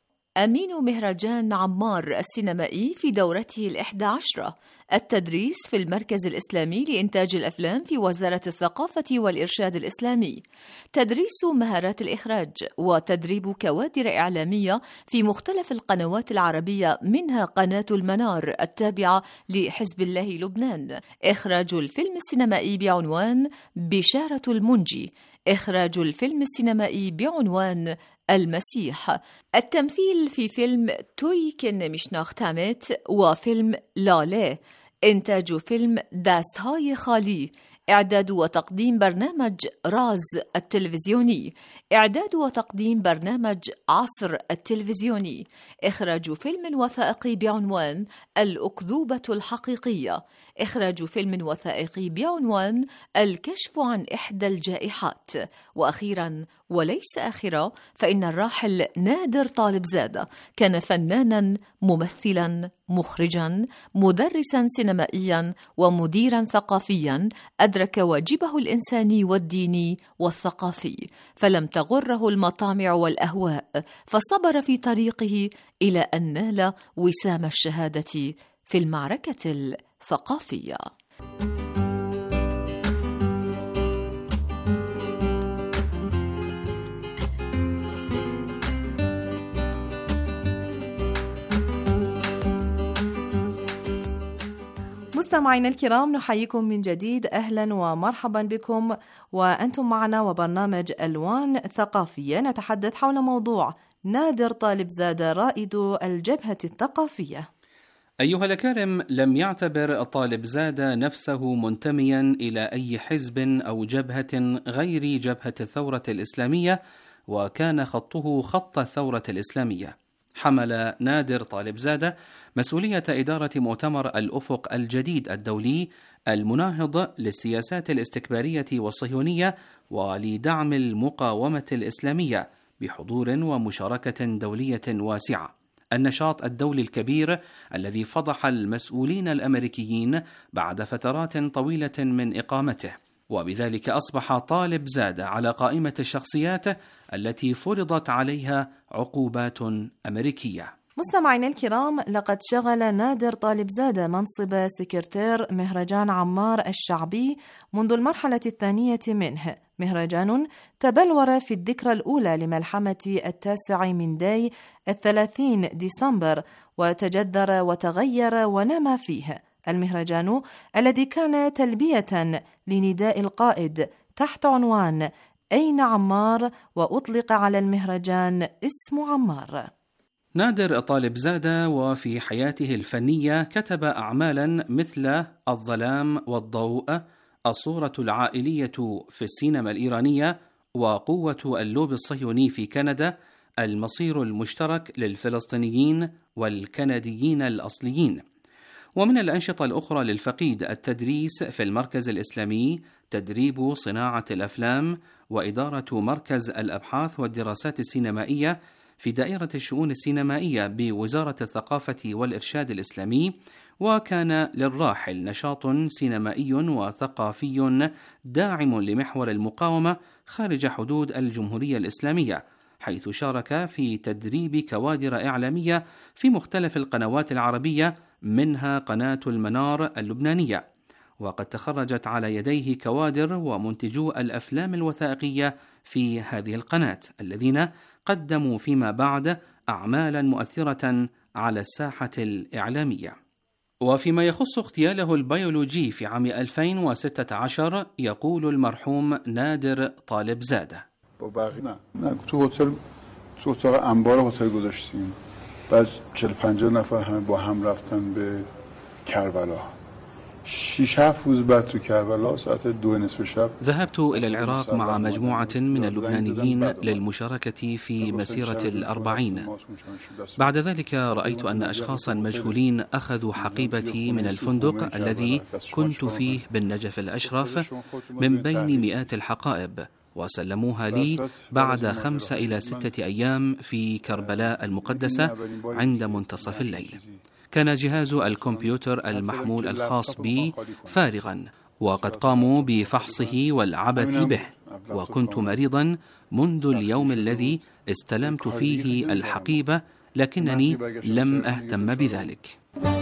أمين مهرجان عمار السينمائي في دورته 11 التدريس في المركز الإسلامي لإنتاج الأفلام في وزارة الثقافة والإرشاد الإسلامي، تدريس مهارات الإخراج وتدريب كوادر إعلامية في مختلف القنوات العربية منها قناة المنار التابعة لحزب الله لبنان، إخراج الفيلم السينمائي بعنوان بشارة المنجي، إخراج الفيلم السينمائي بعنوان المسيح، التمثيل في فيلم توي كن مشناخ تامت وفيلم لاله، إنتاج فيلم داست هاي خالي، إعداد وتقديم برنامج راز التلفزيوني، إعداد وتقديم برنامج عصر التلفزيوني، إخراج فيلم وثائقي بعنوان الأكذوبة الحقيقية، إخراج فيلم وثائقي بعنوان الكشف عن إحدى الجائحات، وأخيرا وليس آخرا فإن الراحل نادر طالبزادة كان فنانا، ممثلا، مخرجا، مدرسا سينمائيا ومديرا ثقافيا أدرك واجبه الإنساني والديني والثقافي، فلم تغره المطامع والأهواء، فصبر في طريقه إلى أن نال وسام الشهادة في المعركة الثقافية. مستمعينا الكرام، نحييكم من جديد، أهلا ومرحبا بكم، وأنتم معنا وبرنامج ألوان ثقافية نتحدث حول موضوع نادر طالبزادة رائد الجبهة الثقافية. أيها الأكارم، لم يعتبر طالبزادة نفسه منتميا إلى أي حزب أو جبهة غير جبهة الثورة الإسلامية، وكان خطه خط الثورة الإسلامية. حمل نادر طالبزادة مسؤولية إدارة مؤتمر الأفق الجديد الدولي المناهض للسياسات الاستكبارية والصهيونية ولدعم المقاومة الإسلامية بحضور ومشاركة دولية واسعة. النشاط الدولي الكبير الذي فضح المسؤولين الأمريكيين بعد فترات طويلة من إقامته، وبذلك أصبح طالب زادة على قائمة الشخصيات التي فرضت عليها عقوبات أمريكية. مستمعينا الكرام، لقد شغل نادر طالب زادة منصب سكرتير مهرجان عمار الشعبي منذ المرحلة الثانية منه، مهرجان تبلور في الذكرى الأولى لملحمة 9 من داي 30 ديسمبر، وتجذر وتغير ونما فيه المهرجان الذي كان تلبية لنداء القائد تحت عنوان أين عمار، وأطلق على المهرجان اسم عمار. نادر طالب زادة وفي حياته الفنية كتب أعمالا مثل الظلام والضوء، الصورة العائلية في السينما الإيرانية، وقوة اللوب الصهيوني في كندا، المصير المشترك للفلسطينيين والكنديين الأصليين. ومن الأنشطة الأخرى للفقيد التدريس في المركز الإسلامي، تدريب صناعة الأفلام، وإدارة مركز الأبحاث والدراسات السينمائية في دائرة الشؤون السينمائية بوزارة الثقافة والإرشاد الإسلامي. وكان للراحل نشاط سينمائي وثقافي داعم لمحور المقاومة خارج حدود الجمهورية الإسلامية، حيث شارك في تدريب كوادر إعلامية في مختلف القنوات العربية منها قناة المنار اللبنانية. وقد تخرجت على يديه كوادر ومنتجو الأفلام الوثائقية في هذه القناة الذين قدموا فيما بعد أعمالا مؤثرة على الساحة الإعلامية. وفيما يخص اغتياله البيولوجي في عام 2016 يقول المرحوم نادر طالب زادة: تو اتاق انبار هتل گذاشتیم، بعد 40-50 نفر همه با هم رفتن به کربلا. 6-7 روز بعد تو کربلا ساعت 2:30 شب ذهبت إلى العراق مع مجموعة من اللبنانيين للمشاركة في مسيرة 40. بعد ذلك رأيت أن أشخاصا مجهولين أخذوا حقيبتي من الفندق الذي كنت فيه بالنجف الأشرف من بين مئات الحقائب، وسلموها لي بعد 5 إلى 6 أيام في كربلاء المقدسة عند منتصف الليل. كان جهاز الكمبيوتر المحمول الخاص بي فارغا، وقد قاموا بفحصه والعبث به، وكنت مريضا منذ اليوم الذي استلمت فيه الحقيبة، لكنني لم أهتم بذلك.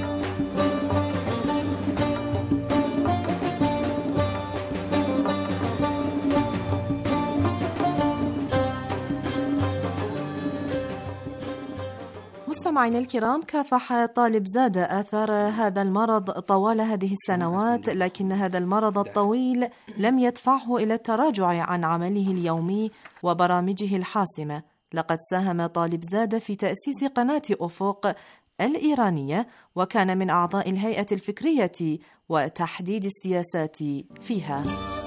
مستمعينا الكرام، كافح طالب زادة آثار هذا المرض طوال هذه السنوات، لكن هذا المرض الطويل لم يدفعه إلى التراجع عن عمله اليومي وبرامجه الحاسمة. لقد ساهم طالب زادة في تأسيس قناة أفق الإيرانية، وكان من أعضاء الهيئة الفكرية وتحديد السياسات فيها.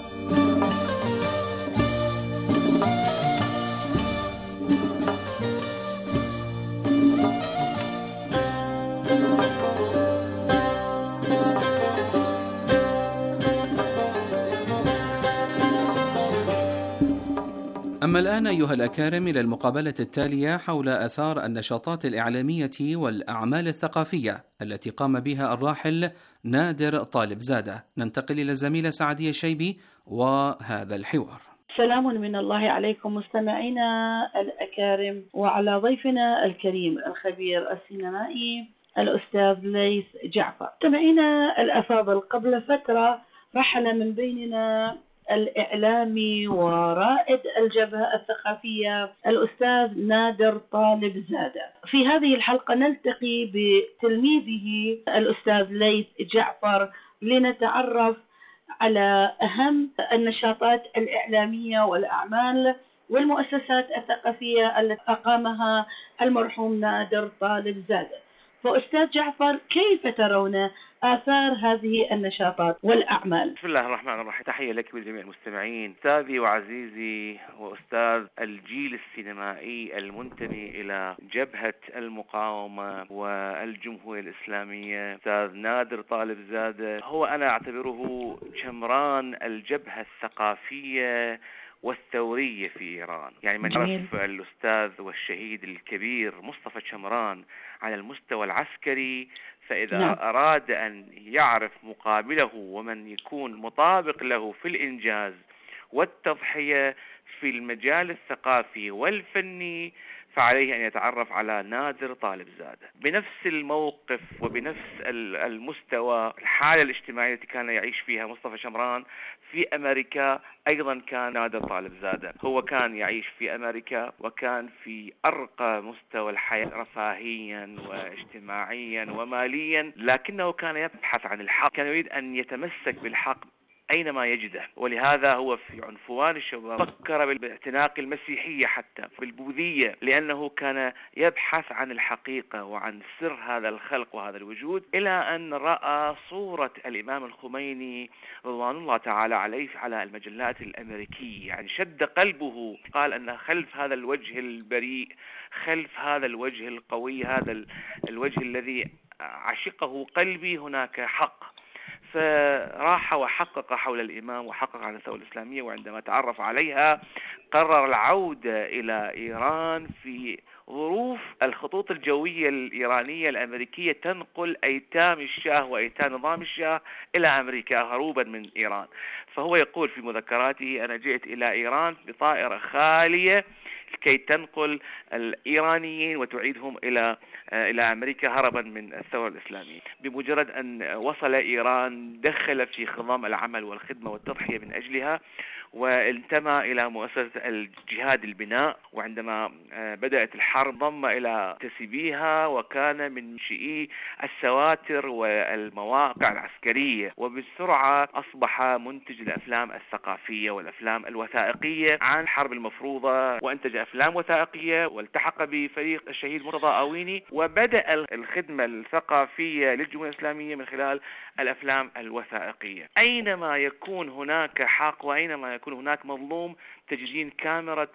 أما الآن أيها الأكارم إلى المقابلة التالية حول آثار النشاطات الإعلامية والأعمال الثقافية التي قام بها الراحل نادر طالب زادة. ننتقل إلى الزميلة سعدية الشيبي وهذا الحوار. سلام من الله عليكم مستمعينا الأكارم، وعلى ضيفنا الكريم الخبير السينمائي الأستاذ ليث جعفر. مستمعينا الأفاضل، قبل فترة رحل من بيننا الإعلامي ورائد الجبهة الثقافية الأستاذ نادر طالب زادة. في هذه الحلقة نلتقي بتلميذه الأستاذ ليث جعفر لنتعرف على أهم النشاطات الإعلامية والأعمال والمؤسسات الثقافية التي أقامها المرحوم نادر طالب زادة. فأستاذ جعفر، كيف ترون آثار هذه النشاطات والأعمال؟ بسم الله الرحمن الرحيم. تحية لك ولجميع المستمعين. أستاذي وعزيزي وأستاذ الجيل السينمائي المنتمي إلى جبهة المقاومة والجمهورية الإسلامية، أستاذ نادر طالب زادة هو أنا أعتبره شمران الجبهة الثقافية والثورية في إيران. يعني من يعرف الأستاذ والشهيد الكبير مصطفى شمران على المستوى العسكري، فإذا أراد أن يعرف مقابله ومن يكون مطابق له في الإنجاز والتضحية في المجال الثقافي والفني، فعليه أن يتعرف على نادر طالب زادة. بنفس الموقف وبنفس المستوى الحالة الاجتماعية التي كان يعيش فيها مصطفى شمران في أمريكا، أيضا كان نادر طالب زادة. هو كان يعيش في أمريكا وكان في أرقى مستوى الحياة رفاهيا واجتماعيا وماليا، لكنه كان يبحث عن الحق، كان يريد أن يتمسك بالحق أينما يجده. ولهذا هو في عنفوان الشباب فكر باعتناق المسيحية حتى بالبوذية، لأنه كان يبحث عن الحقيقة وعن سر هذا الخلق وهذا الوجود، إلى أن رأى صورة الإمام الخميني رضوان الله تعالى عليه على المجلات الأمريكية. يعني شد قلبه، قال أن خلف هذا الوجه البريء، خلف هذا الوجه القوي، هذا الوجه الذي عشقه قلبي، هناك حق. فراح وحقق حول الإمام وحقق عن الثورة الإسلامية، وعندما تعرف عليها قرر العودة إلى إيران في ظروف الخطوط الجوية الإيرانية الأمريكية تنقل أيتام الشاه وأيتام نظام الشاه إلى أمريكا هروبا من إيران. فهو يقول في مذكراته: أنا جئت إلى إيران بطائرة خالية كي تنقل الإيرانيين وتعيدهم إلى أمريكا هربا من الثورة الإسلامية. بمجرد أن وصل إيران دخل في خضم العمل والخدمة والتضحية من أجلها، وانتمى إلى مؤسسة الجهاد البناء. وعندما بدأت الحرب ضم إلى تسبيها، وكان من منشئي السواتر والمواقع العسكرية، وبسرعة أصبح منتج الأفلام الثقافية والأفلام الوثائقية عن الحرب المفروضة، وانتج أفلام وثائقية، والتحق بفريق الشهيد مرتضى عويني، وبدأ الخدمة الثقافية للجمهورية الإسلامية من خلال الأفلام الوثائقية. أينما يكون هناك حق وأينما يكون هناك مظلوم تجدين كاميرا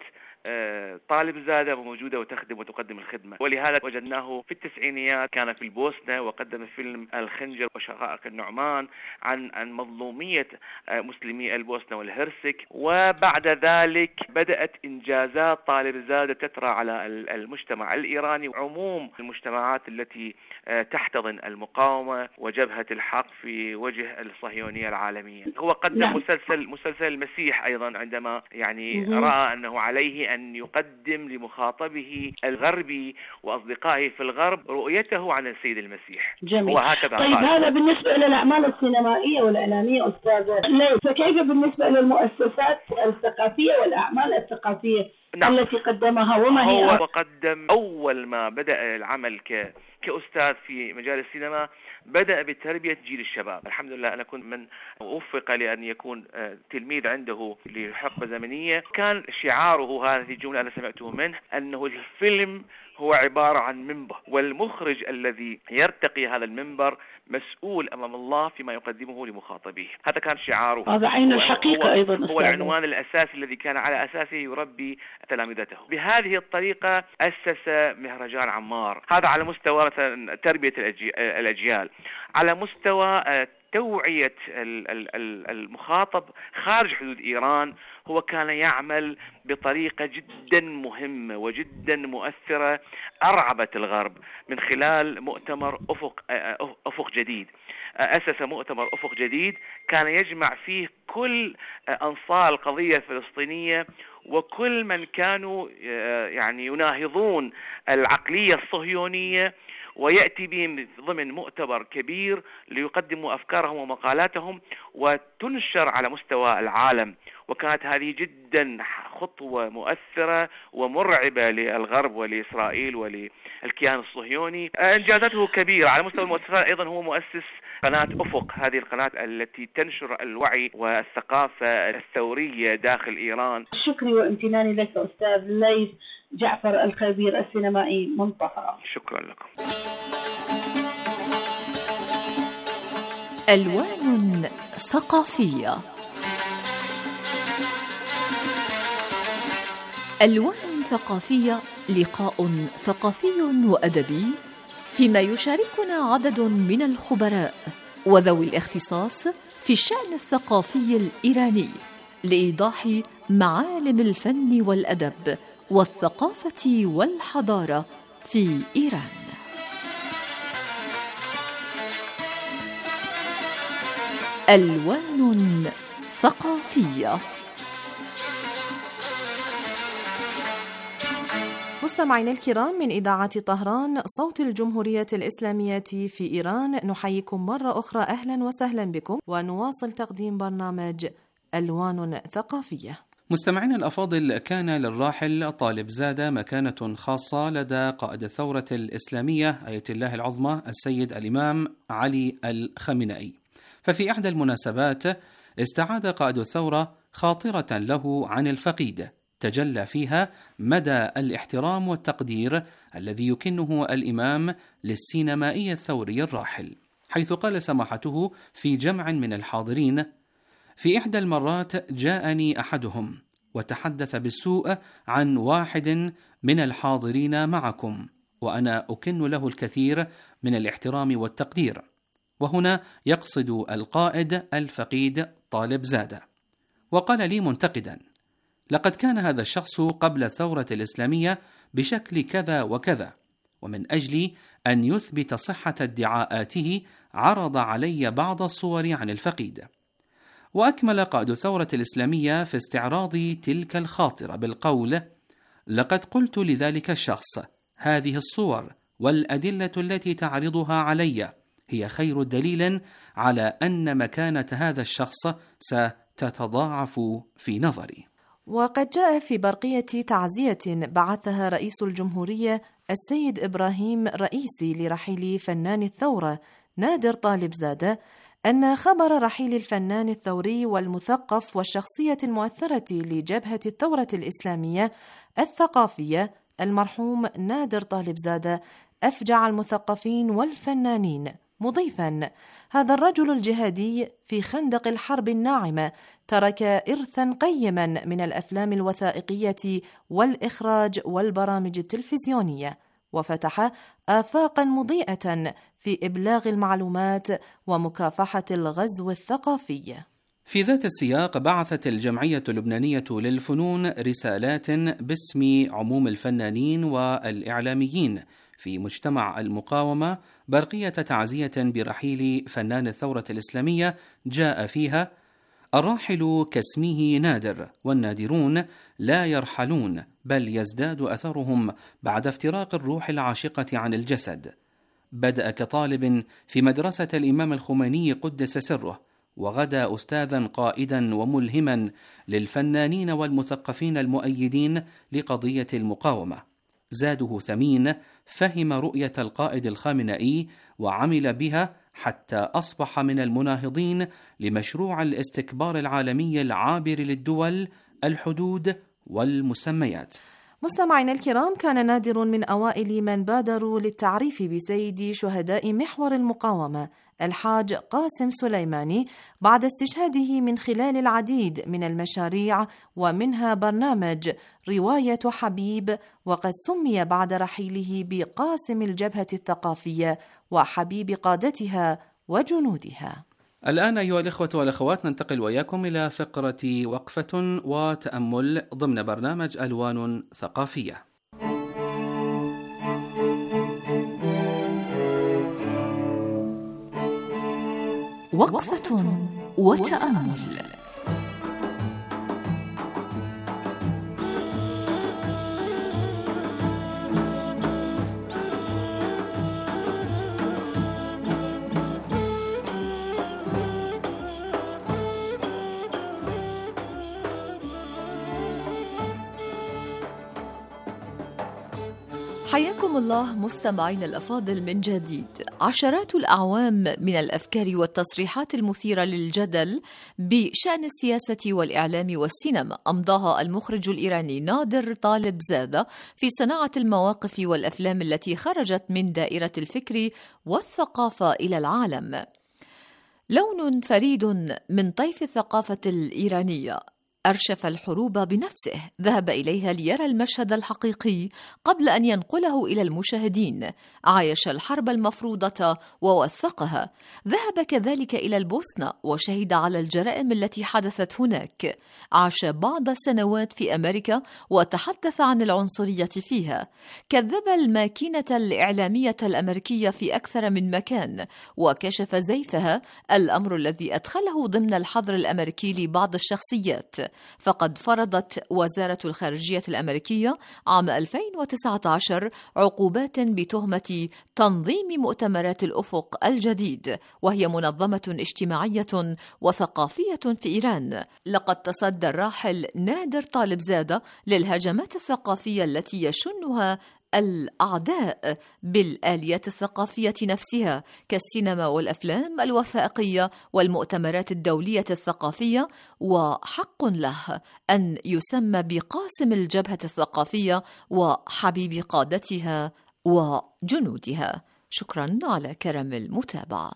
طالب زادة موجودة وتخدم وتقدم الخدمة. ولهذا وجدناه في التسعينيات كان في البوسنة وقدم فيلم الخنجر وشقائق النعمان عن مظلومية مسلمي البوسنة والهرسك. وبعد ذلك بدأت إنجازات طالب زادة تترى على المجتمع الإيراني وعموم المجتمعات التي تحتضن المقاومة وجبهة الحق في وجه الصهيونية العالمية. هو قدم مسلسل المسيح أيضا، عندما يعني رأى أنه عليه أن يقدم لمخاطبه الغربي وأصدقائه في الغرب رؤيته عن السيد المسيح. جميل. طيب هذا بالنسبة للأعمال السينمائية والإعلامية أستاذ، فكيف بالنسبة للمؤسسات الثقافية والأعمال الثقافية التي قدمها وما هي؟ هو قدم أول ما بدأ العمل كأستاذ في مجال السينما، بدأ بتربية جيل الشباب. الحمد لله أنا كنت من وفق لأن يكون تلميذ عنده لحقبة زمنية. كان شعاره، هذه الجملة أنا سمعته منه، أنه الفيلم هو عبارة عن منبر، والمخرج الذي يرتقي هذا المنبر مسؤول أمام الله فيما يقدمه لمخاطبيه. هذا كان شعاره. هذا عين الحقيقة أيضا. هو العنوان الأساسي الذي كان على أساسه يربي تلامذته. بهذه الطريقة أسس مهرجان عمار. هذا على مستوى تربية الأجيال. على مستوى توعية المخاطب خارج حدود إيران، هو كان يعمل بطريقة جدا مهمة وجدا مؤثرة أرعبت الغرب من خلال مؤتمر أفق جديد. أسس مؤتمر أفق جديد كان يجمع فيه كل أنصار القضية الفلسطينية وكل من كانوا يعني يناهضون العقلية الصهيونية، ويأتي بهم ضمن مؤتمر كبير ليقدموا أفكارهم ومقالاتهم وتنشر على مستوى العالم. وكانت هذه جدا خطوة مؤثرة ومرعبة للغرب ولإسرائيل وللكيان الصهيوني. إنجازاته كبيرة على مستوى المؤسسات. أيضا هو مؤسس قناة أفق، هذه القناة التي تنشر الوعي والثقافة الثورية داخل إيران. شكري وامتناني لك أستاذ ليث جعفر الخبير السينمائي من طهران. شكرا لكم. ألوان ثقافية. ألوان ثقافية، لقاء ثقافي وأدبي فيما يشاركنا عدد من الخبراء وذوي الاختصاص في الشأن الثقافي الإيراني لإيضاح معالم الفن والأدب والثقافة والحضارة في إيران. ألوان ثقافية. مستمعينا الكرام، من إذاعة طهران صوت الجمهورية الإسلامية في إيران، نحييكم مرة أخرى، أهلا وسهلا بكم، ونواصل تقديم برنامج ألوان ثقافية. مستمعينا الأفاضل، كان للراحل طالب زادة مكانة خاصة لدى قائد الثورة الإسلامية آية الله العظمى السيد الإمام علي الخامنئي. ففي إحدى المناسبات استعاد قائد الثورة خاطرة له عن الفقيد تجلى فيها مدى الاحترام والتقدير الذي يكنه الإمام للسينمائي الثوري الراحل، حيث قال سماحته في جمع من الحاضرين: في إحدى المرات جاءني أحدهم وتحدث بالسوء عن واحد من الحاضرين معكم، وأنا أكن له الكثير من الاحترام والتقدير. وهنا يقصد القائد الفقيد طالب زادة، وقال لي منتقدا: لقد كان هذا الشخص قبل الثورة الإسلامية بشكل كذا وكذا، ومن أجل أن يثبت صحة ادعاءاته عرض علي بعض الصور عن الفقيد. وأكمل قائد الثورة الإسلامية في استعراض تلك الخاطرة بالقول: لقد قلت لذلك الشخص: هذه الصور والأدلة التي تعرضها علي هي خير دليل على أن مكانة هذا الشخص ستتضاعف في نظري. وقد جاء في برقية تعزية بعثها رئيس الجمهورية السيد إبراهيم رئيسي لرحيل فنان الثورة نادر طالب زادة أن خبر رحيل الفنان الثوري والمثقف والشخصية المؤثرة لجبهة الثورة الإسلامية الثقافية المرحوم نادر طالب زادة أفجع المثقفين والفنانين، مضيفاً: هذا الرجل الجهادي في خندق الحرب الناعمة ترك إرثاً قيماً من الأفلام الوثائقية والإخراج والبرامج التلفزيونية، وفتح آفاقاً مضيئة في إبلاغ المعلومات ومكافحة الغزو الثقافي. في ذات السياق بعثت الجمعية اللبنانية للفنون رسالات باسم عموم الفنانين والإعلاميين في مجتمع المقاومة برقية تعزية برحيل فنان الثورة الإسلامية جاء فيها: الراحل كاسمه نادر، والنادرون لا يرحلون بل يزداد أثرهم بعد افتراق الروح العاشقة عن الجسد. بدأ كطالب في مدرسة الإمام الخميني قدس سره، وغدا أستاذا قائدا وملهما للفنانين والمثقفين المؤيدين لقضية المقاومة. زاده ثمين، فهم رؤية القائد الخامنئي وعمل بها حتى أصبح من المناهضين لمشروع الاستكبار العالمي العابر للدول، الحدود والمسميات. مستمعينا الكرام، كان نادر من أوائل من بادروا للتعريف بسيد شهداء محور المقاومة الحاج قاسم سليماني بعد استشهاده من خلال العديد من المشاريع، ومنها برنامج رواية حبيب، وقد سمي بعد رحيله بقاسم الجبهة الثقافية وحبيب قادتها وجنودها. الآن أيها الإخوة والأخوات ننتقل وإياكم إلى فقرة وقفة وتأمل ضمن برنامج ألوان ثقافية. وقفة وتأمل. حياكم الله مستمعين الأفاضل من جديد. عشرات الأعوام من الأفكار والتصريحات المثيرة للجدل بشأن السياسة والإعلام والسينما أمضاها المخرج الإيراني نادر طالب زادة في صناعة المواقف والأفلام التي خرجت من دائرة الفكر والثقافة إلى العالم. لون فريد من طيف الثقافة الإيرانية أرشف الحروب بنفسه، ذهب إليها ليرى المشهد الحقيقي قبل أن ينقله إلى المشاهدين، عايش الحرب المفروضة ووثقها، ذهب كذلك إلى البوسنة وشهد على الجرائم التي حدثت هناك، عاش بعض السنوات في أمريكا وتحدث عن العنصرية فيها، كذب الماكينة الإعلامية الأمريكية في أكثر من مكان وكشف زيفها، الأمر الذي أدخله ضمن الحظر الأمريكي لبعض الشخصيات. فقد فرضت وزارة الخارجية الأمريكية عام 2019 عقوبات بتهمة تنظيم مؤتمرات الأفق الجديد، وهي منظمة اجتماعية وثقافية في إيران. لقد تصدى الراحل نادر طالبزادة للهجمات الثقافية التي يشنها الأعداء بالآليات الثقافية نفسها كالسينما والأفلام الوثائقية والمؤتمرات الدولية الثقافية، وحق له أن يسمى بقاسم الجبهة الثقافية وحبيب قادتها وجنودها. شكرا على كرم المتابعة.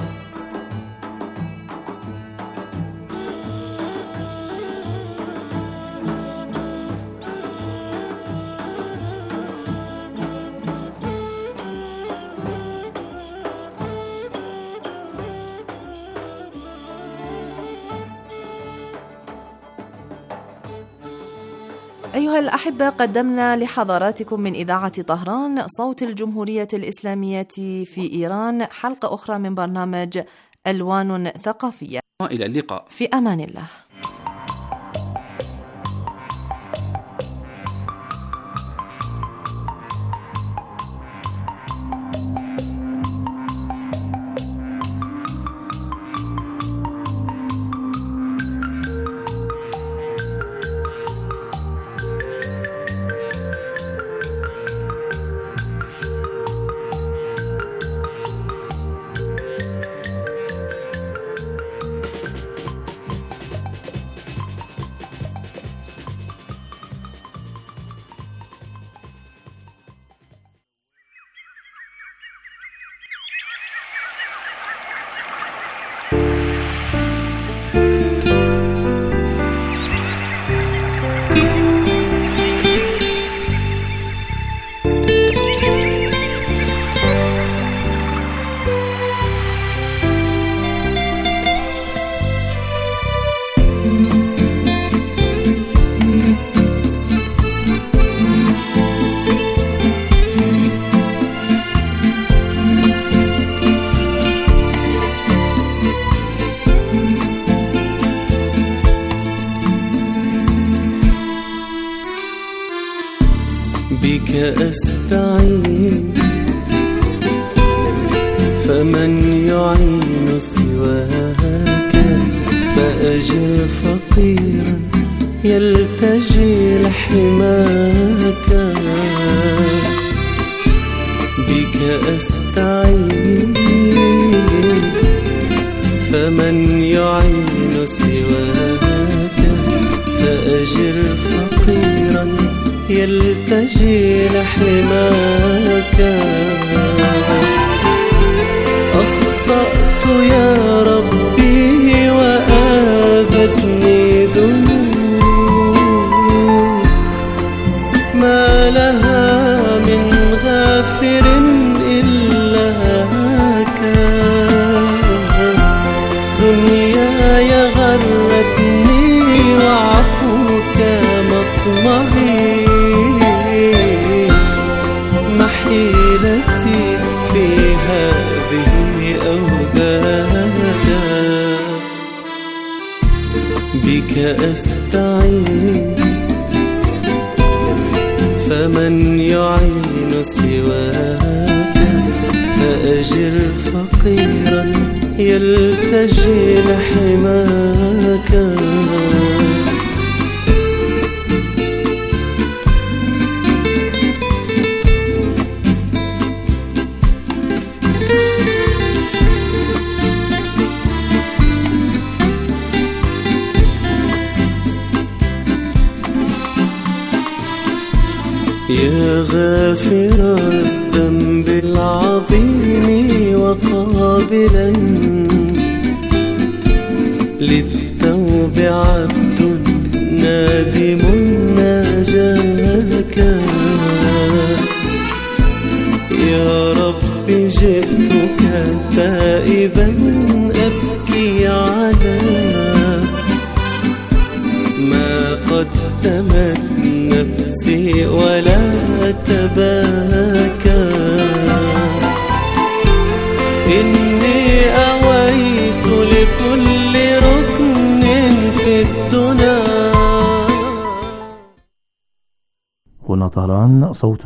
أيها الأحبة، قدمنا لحضراتكم من إذاعة طهران صوت الجمهورية الإسلامية في إيران حلقة أخرى من برنامج ألوان ثقافية. وإلى اللقاء في أمان الله. بك أستعين فمن يعين سواك، فأجر فقيرا يلتجي لحماك. بك أستعين فمن يعين سواك، فأجر فقيرا يلتجي لحماك. أخطأت يا ربي وآذتني ذنوب، ما لها من غافر إلاك. دنياي غرتني وعفوك مطمعي، محيلتي في هذه أوذاك. بك أستعين فمن يعين سواك، فأجر فقيرا يلتجي لحماك. يا غافر الذنب العظيم وقابلا للتوب عبد نادم ناجاك يا رب جئتك تائبا أبكي على ما قدمت نفسي ولا أتباكى إني أويت لكل ركن في الدنا. هنا طهران، صوت